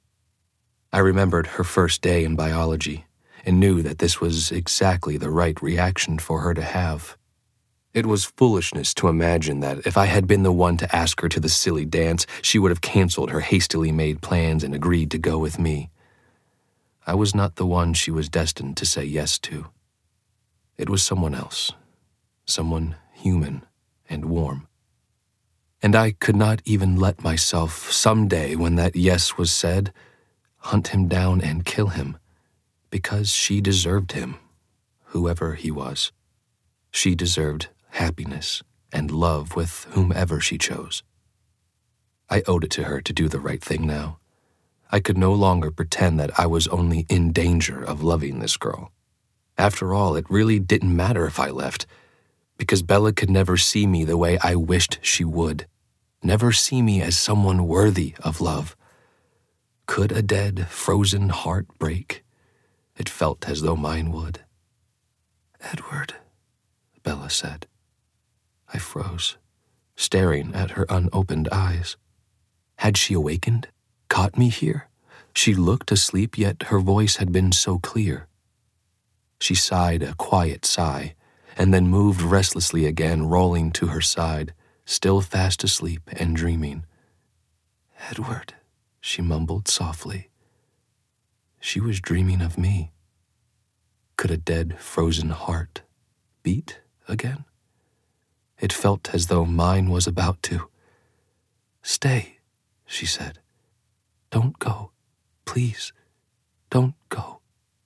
I remembered her first day in biology and knew that this was exactly the right reaction for her to have. It was foolishness to imagine that if I had been the one to ask her to the silly dance, she would have canceled her hastily made plans and agreed to go with me. I was not the one she was destined to say yes to. It was someone else, someone human and warm. And I could not even let myself, someday when that yes was said, hunt him down and kill him, because she deserved him, whoever he was. She deserved happiness and love with whomever she chose. I owed it to her to do the right thing now. I could no longer pretend that I was only in danger of loving this girl. After all, it really didn't matter if I left, because Bella could never see me the way I wished she would, never see me as someone worthy of love. Could a dead, frozen heart break? It felt as though mine would. "Edward," Bella said. I froze, staring at her unopened eyes. Had she awakened, caught me here? She looked asleep, yet her voice had been so clear. She sighed a quiet sigh, and then moved restlessly again, rolling to her side, still fast asleep and dreaming. "Edward," she mumbled softly. She was dreaming of me. Could a dead, frozen heart beat again? It felt as though mine was about to. "Stay," she said. "Don't go. Please, don't go."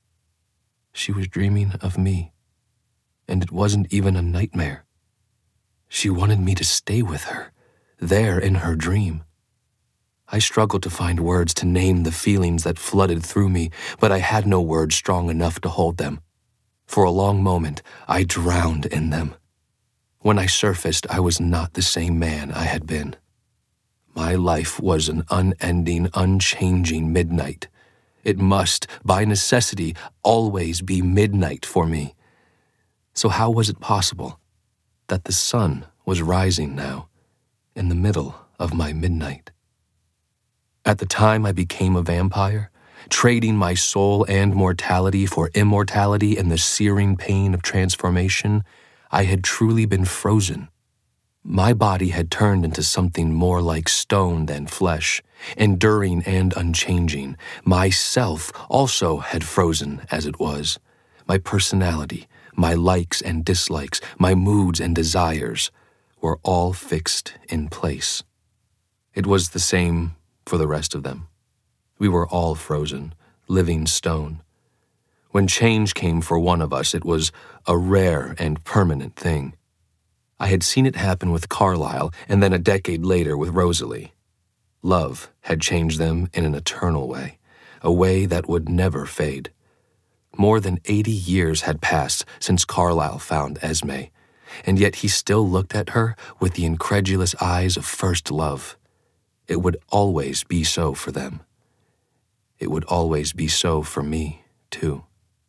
She was dreaming of me, and it wasn't even a nightmare. She wanted me to stay with her, there in her dream. I struggled to find words to name the feelings that flooded through me, but I had no words strong enough to hold them. For a long moment, I drowned in them. When I surfaced, I was not the same man I had been. My life was an unending, unchanging midnight. It must, by necessity, always be midnight for me. So how was it possible that the sun was rising now, in the middle of my midnight? At the time I became a vampire, trading my soul and mortality for immortality in the searing pain of transformation, I had truly been frozen. My body had turned into something more like stone than flesh, enduring and unchanging. Myself also had frozen as it was. My personality, my likes and dislikes, my moods and desires. were all fixed in place. It was the same for the rest of them. We were all frozen, living stone. When change came for one of us, it was a rare and permanent thing. I had seen it happen with Carlyle, and then a decade later with Rosalie. Love had changed them in an eternal way, a way that would never fade. More than eighty years had passed since Carlyle found Esme, and yet he still looked at her with the incredulous eyes of first love. It would always be so for them. It would always be so for me, too.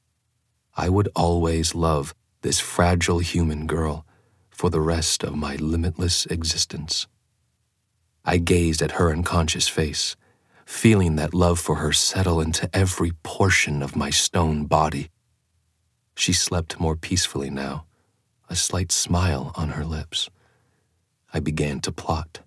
I would always love this fragile human girl for the rest of my limitless existence. I gazed at her unconscious face, feeling that love for her settle into every portion of my stone body. She slept more peacefully now, a slight smile on her lips. I began to plot.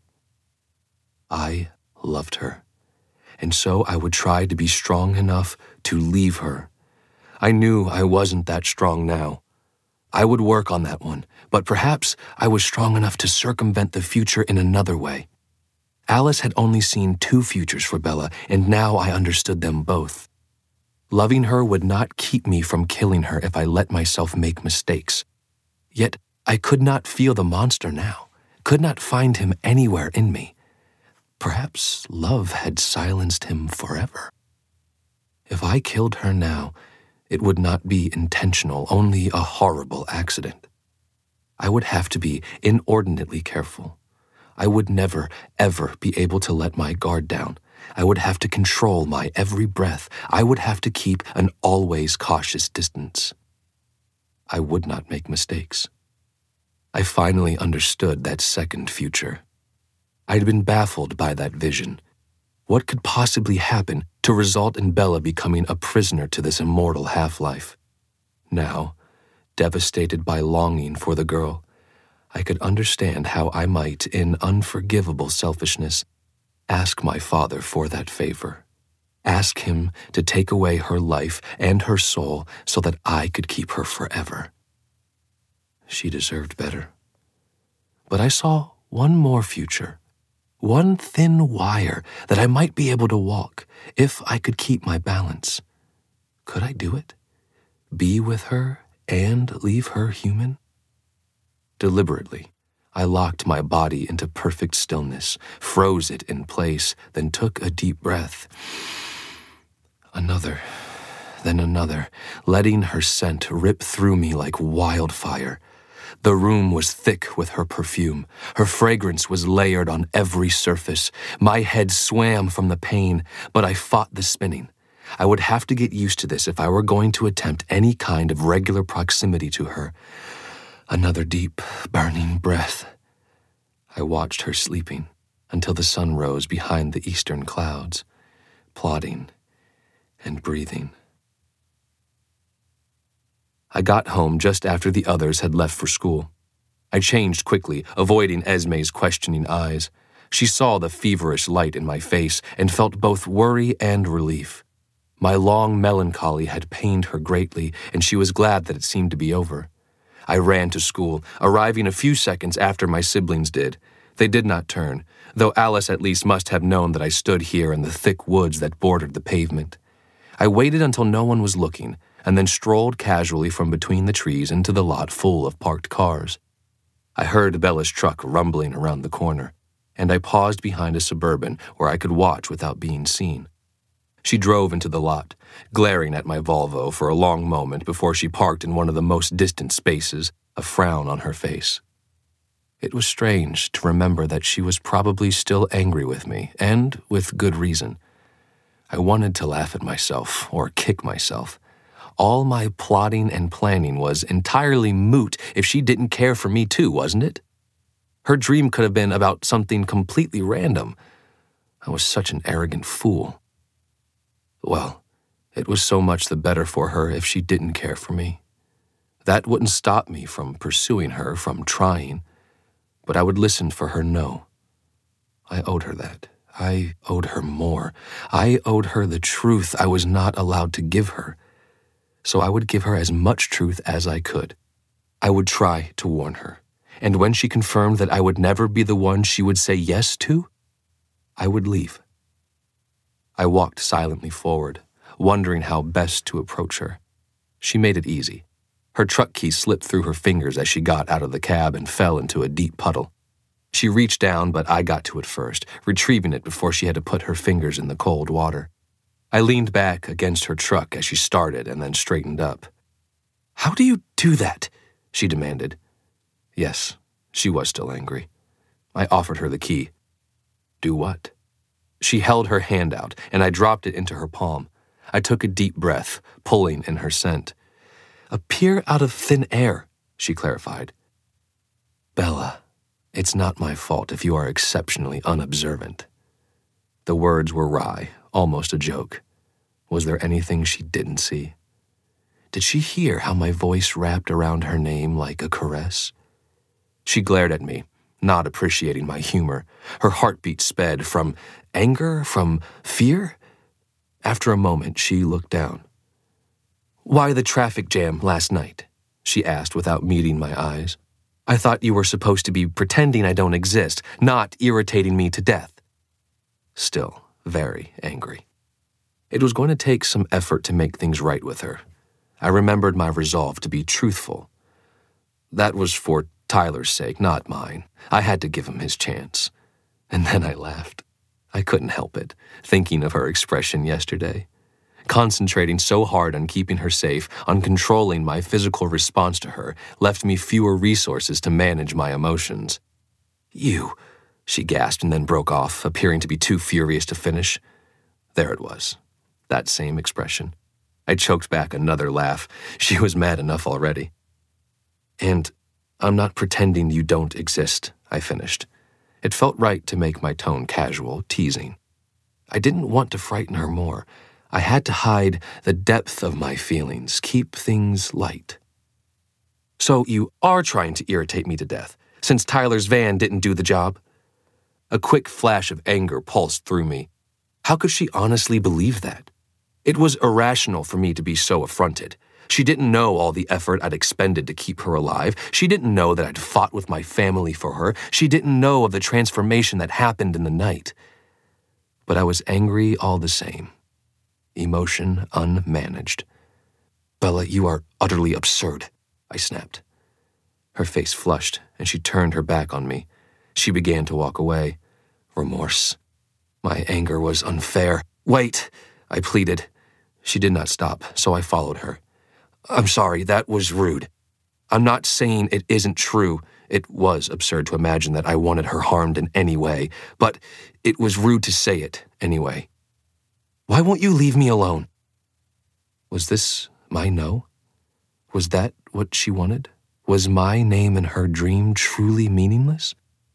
I loved her, and so I would try to be strong enough to leave her. I knew I wasn't that strong now. I would work on that one, but perhaps I was strong enough to circumvent the future in another way. Alice had only seen two futures for Bella, and now I understood them both. Loving her would not keep me from killing her if I let myself make mistakes. Yet I could not feel the monster now, could not find him anywhere in me. Perhaps love had silenced him forever. If I killed her now, it would not be intentional, only a horrible accident. I would have to be inordinately careful. I would never, ever be able to let my guard down. I would have to control my every breath. I would have to keep an always cautious distance. I would not make mistakes. I finally understood that second future. I'd been baffled by that vision. What could possibly happen to result in Bella becoming a prisoner to this immortal half-life? Now, devastated by longing for the girl, I could understand how I might, in unforgivable selfishness, ask my father for that favor. Ask him to take away her life and her soul so that I could keep her forever. She deserved better. But I saw one more future. One thin wire that I might be able to walk if I could keep my balance. Could I do it? Be with her and leave her human? Deliberately, I locked my body into perfect stillness, froze it in place, then took a deep breath. Another, then another, letting her scent rip through me like wildfire. The room was thick with her perfume. Her fragrance was layered on every surface. My head swam from the pain, but I fought the spinning. I would have to get used to this if I were going to attempt any kind of regular proximity to her. Another deep, burning breath. I watched her sleeping until the sun rose behind the eastern clouds, plodding and breathing. I got home just after the others had left for school. I changed quickly, avoiding Esme's questioning eyes. She saw the feverish light in my face and felt both worry and relief. My long melancholy had pained her greatly, and she was glad that it seemed to be over. I ran to school, arriving a few seconds after my siblings did. They did not turn, though Alice at least must have known that I stood here in the thick woods that bordered the pavement. I waited until no one was looking, and then strolled casually from between the trees into the lot full of parked cars. I heard Bella's truck rumbling around the corner, and I paused behind a Suburban where I could watch without being seen. She drove into the lot, glaring at my Volvo for a long moment before she parked in one of the most distant spaces, a frown on her face. It was strange to remember that she was probably still angry with me, and with good reason. I wanted to laugh at myself or kick myself. All my plotting and planning was entirely moot if she didn't care for me too, wasn't it? Her dream could have been about something completely random. I was such an arrogant fool. Well, it was so much the better for her if she didn't care for me. That wouldn't stop me from pursuing her, from trying, but I would listen for her no. I owed her that. I owed her more. I owed her the truth I was not allowed to give her. So I would give her as much truth as I could. I would try to warn her, and when she confirmed that I would never be the one she would say yes to, I would leave. I walked silently forward, wondering how best to approach her. She made it easy. Her truck key slipped through her fingers as she got out of the cab and fell into a deep puddle. She reached down, but I got to it first, retrieving it before she had to put her fingers in the cold water. I leaned back against her truck as she started and then straightened up. "How do you do that?" she demanded. Yes, she was still angry. I offered her the key. Do what? She held her hand out, and I dropped it into her palm. I took a deep breath, pulling in her scent. "Appear out of thin air," she clarified. "Bella, it's not my fault if you are exceptionally unobservant." The words were wry, almost a joke. Was there anything she didn't see? Did she hear how my voice wrapped around her name like a caress? She glared at me, not appreciating my humor. Her heartbeat sped from anger, from fear. After a moment, she looked down. "Why the traffic jam last night?" she asked without meeting my eyes. "I thought you were supposed to be pretending I don't exist, not irritating me to death." Still very angry. It was going to take some effort to make things right with her. I remembered my resolve to be truthful. That was for Tyler's sake, not mine. I had to give him his chance. And then I laughed. I couldn't help it, thinking of her expression yesterday. Concentrating so hard on keeping her safe, on controlling my physical response to her, left me fewer resources to manage my emotions. "You," she gasped and then broke off, appearing to be too furious to finish. There it was, that same expression. I choked back another laugh. She was mad enough already. "And I'm not pretending you don't exist," I finished. It felt right to make my tone casual, teasing. I didn't want to frighten her more. I had to hide the depth of my feelings, keep things light. "So you are trying to irritate me to death, since Tyler's van didn't do the job?" A quick flash of anger pulsed through me. How could she honestly believe that? It was irrational for me to be so affronted. She didn't know all the effort I'd expended to keep her alive. She didn't know that I'd fought with my family for her. She didn't know of the transformation that happened in the night. But I was angry all the same. Emotion unmanaged. "Bella, you are utterly absurd," I snapped. Her face flushed, and she turned her back on me. She began to walk away. Remorse. My anger was unfair. "Wait," I pleaded. She did not stop, so I followed her. "I'm sorry, that was rude. I'm not saying it isn't true. It was absurd to imagine that I wanted her harmed in any way, but it was rude to say it anyway. Why won't you leave me alone?" Was this my no? Was that what she wanted? Was my name in her dream truly meaningless?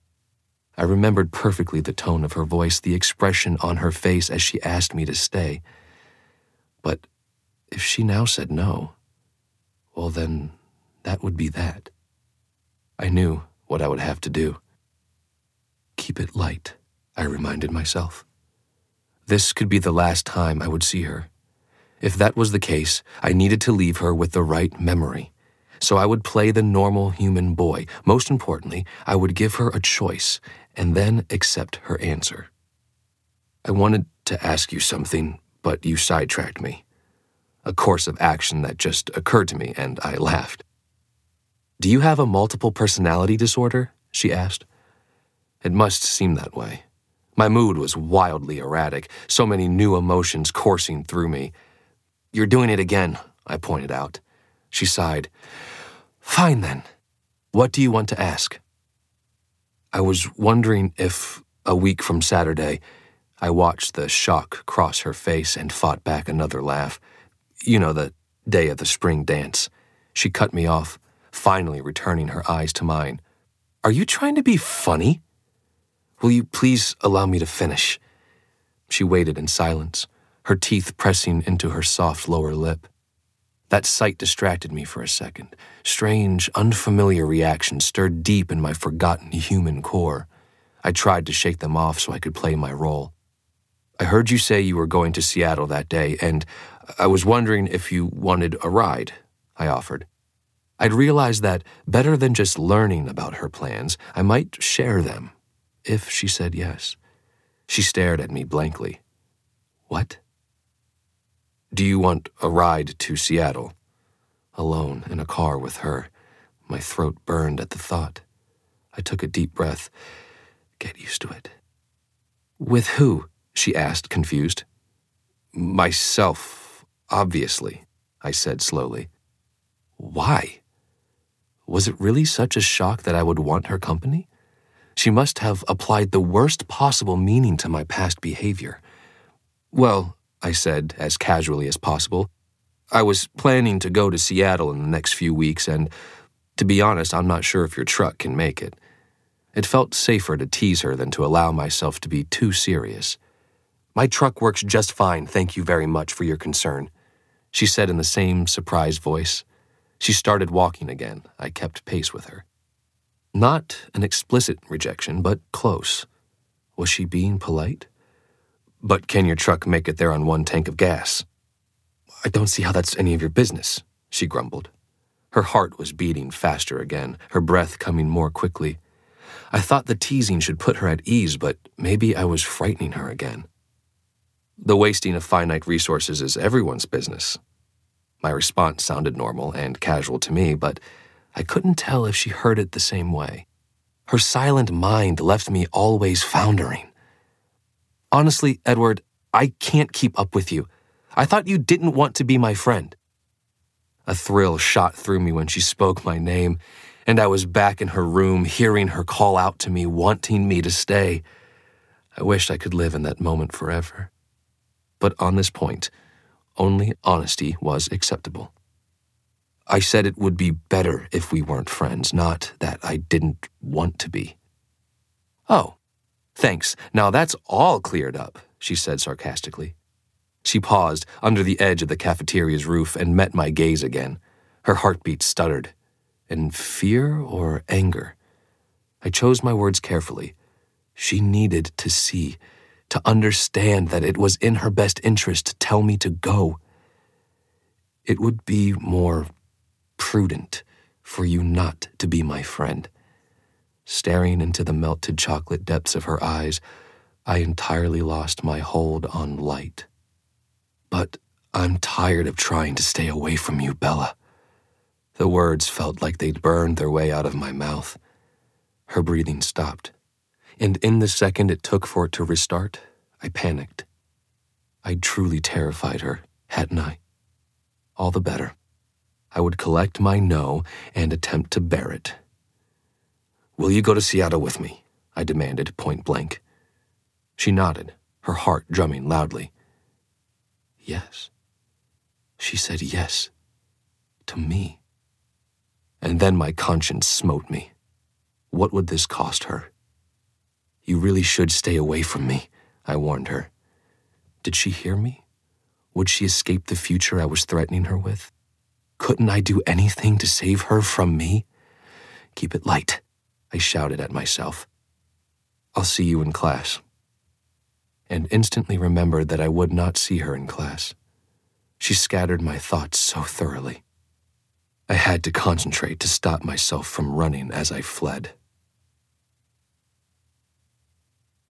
I remembered perfectly the tone of her voice, the expression on her face as she asked me to stay. But if she now said no, well then, that would be that. I knew what I would have to do. Keep it light, I reminded myself. This could be the last time I would see her. If that was the case, I needed to leave her with the right memory. So I would play the normal human boy. Most importantly, I would give her a choice and then accept her answer. "I wanted to ask you something, but you sidetracked me." A course of action that just occurred to me, and I laughed. "Do you have a multiple personality disorder?" she asked. It must seem that way. My mood was wildly erratic, so many new emotions coursing through me. "You're doing it again," I pointed out. She sighed. "Fine then. What do you want to ask?" I was wondering if, a week from Saturday, I watched the shock cross her face and fought back another laugh. You know, the day of the spring dance. She cut me off, finally returning her eyes to mine. "Are you trying to be funny? Will you please allow me to finish?" She waited in silence, her teeth pressing into her soft lower lip. That sight distracted me for a second. Strange, unfamiliar reactions stirred deep in my forgotten human core. I tried to shake them off so I could play my role. "I heard you say you were going to Seattle that day, and I was wondering if you wanted a ride," I offered. I'd realized that better than just learning about her plans, I might share them, if she said yes. She stared at me blankly. What? Do you want a ride to Seattle? Alone in a car with her, my throat burned at the thought. I took a deep breath. Get used to it. With who? She asked, confused. Myself, obviously, I said slowly. Why? Was it really such a shock that I would want her company? She must have applied the worst possible meaning to my past behavior. Well, I said, as casually as possible, I was planning to go to Seattle in the next few weeks, and to be honest, I'm not sure if your truck can make it. It felt safer to tease her than to allow myself to be too serious. My truck works just fine, thank you very much for your concern, she said in the same surprised voice. She started walking again. I kept pace with her. Not an explicit rejection, but close. Was she being polite? But can your truck make it there on one tank of gas? I don't see how that's any of your business, she grumbled. Her heart was beating faster again, her breath coming more quickly. I thought the teasing should put her at ease, but maybe I was frightening her again. The wasting of finite resources is everyone's business. My response sounded normal and casual to me, but I couldn't tell if she heard it the same way. Her silent mind left me always foundering. Honestly, Edward, I can't keep up with you. I thought you didn't want to be my friend. A thrill shot through me when she spoke my name, and I was back in her room, hearing her call out to me, wanting me to stay. I wished I could live in that moment forever. But on this point, only honesty was acceptable. I said it would be better if we weren't friends, not that I didn't want to be. Oh, thanks. Now that's all cleared up, she said sarcastically. She paused under the edge of the cafeteria's roof and met my gaze again. Her heartbeat stuttered. In fear or anger? I chose my words carefully. She needed to see, to understand that it was in her best interest to tell me to go. It would be more prudent for you not to be my friend. Staring into the melted chocolate depths of her eyes, I entirely lost my hold on light. But I'm tired of trying to stay away from you, Bella. The words felt like they'd burned their way out of my mouth. Her breathing stopped, and in the second it took for it to restart, I panicked. I'd truly terrified her, hadn't I? All the better. I would collect my no and attempt to bear it. Will you go to Seattle with me? I demanded, point blank. She nodded, her heart drumming loudly. Yes. She said yes. To me. And then my conscience smote me. What would this cost her? You really should stay away from me, I warned her. Did she hear me? Would she escape the future I was threatening her with? Couldn't I do anything to save her from me? Keep it light, I shouted at myself. I'll see you in class. And instantly remembered that I would not see her in class. She scattered my thoughts so thoroughly. I had to concentrate to stop myself from running as I fled.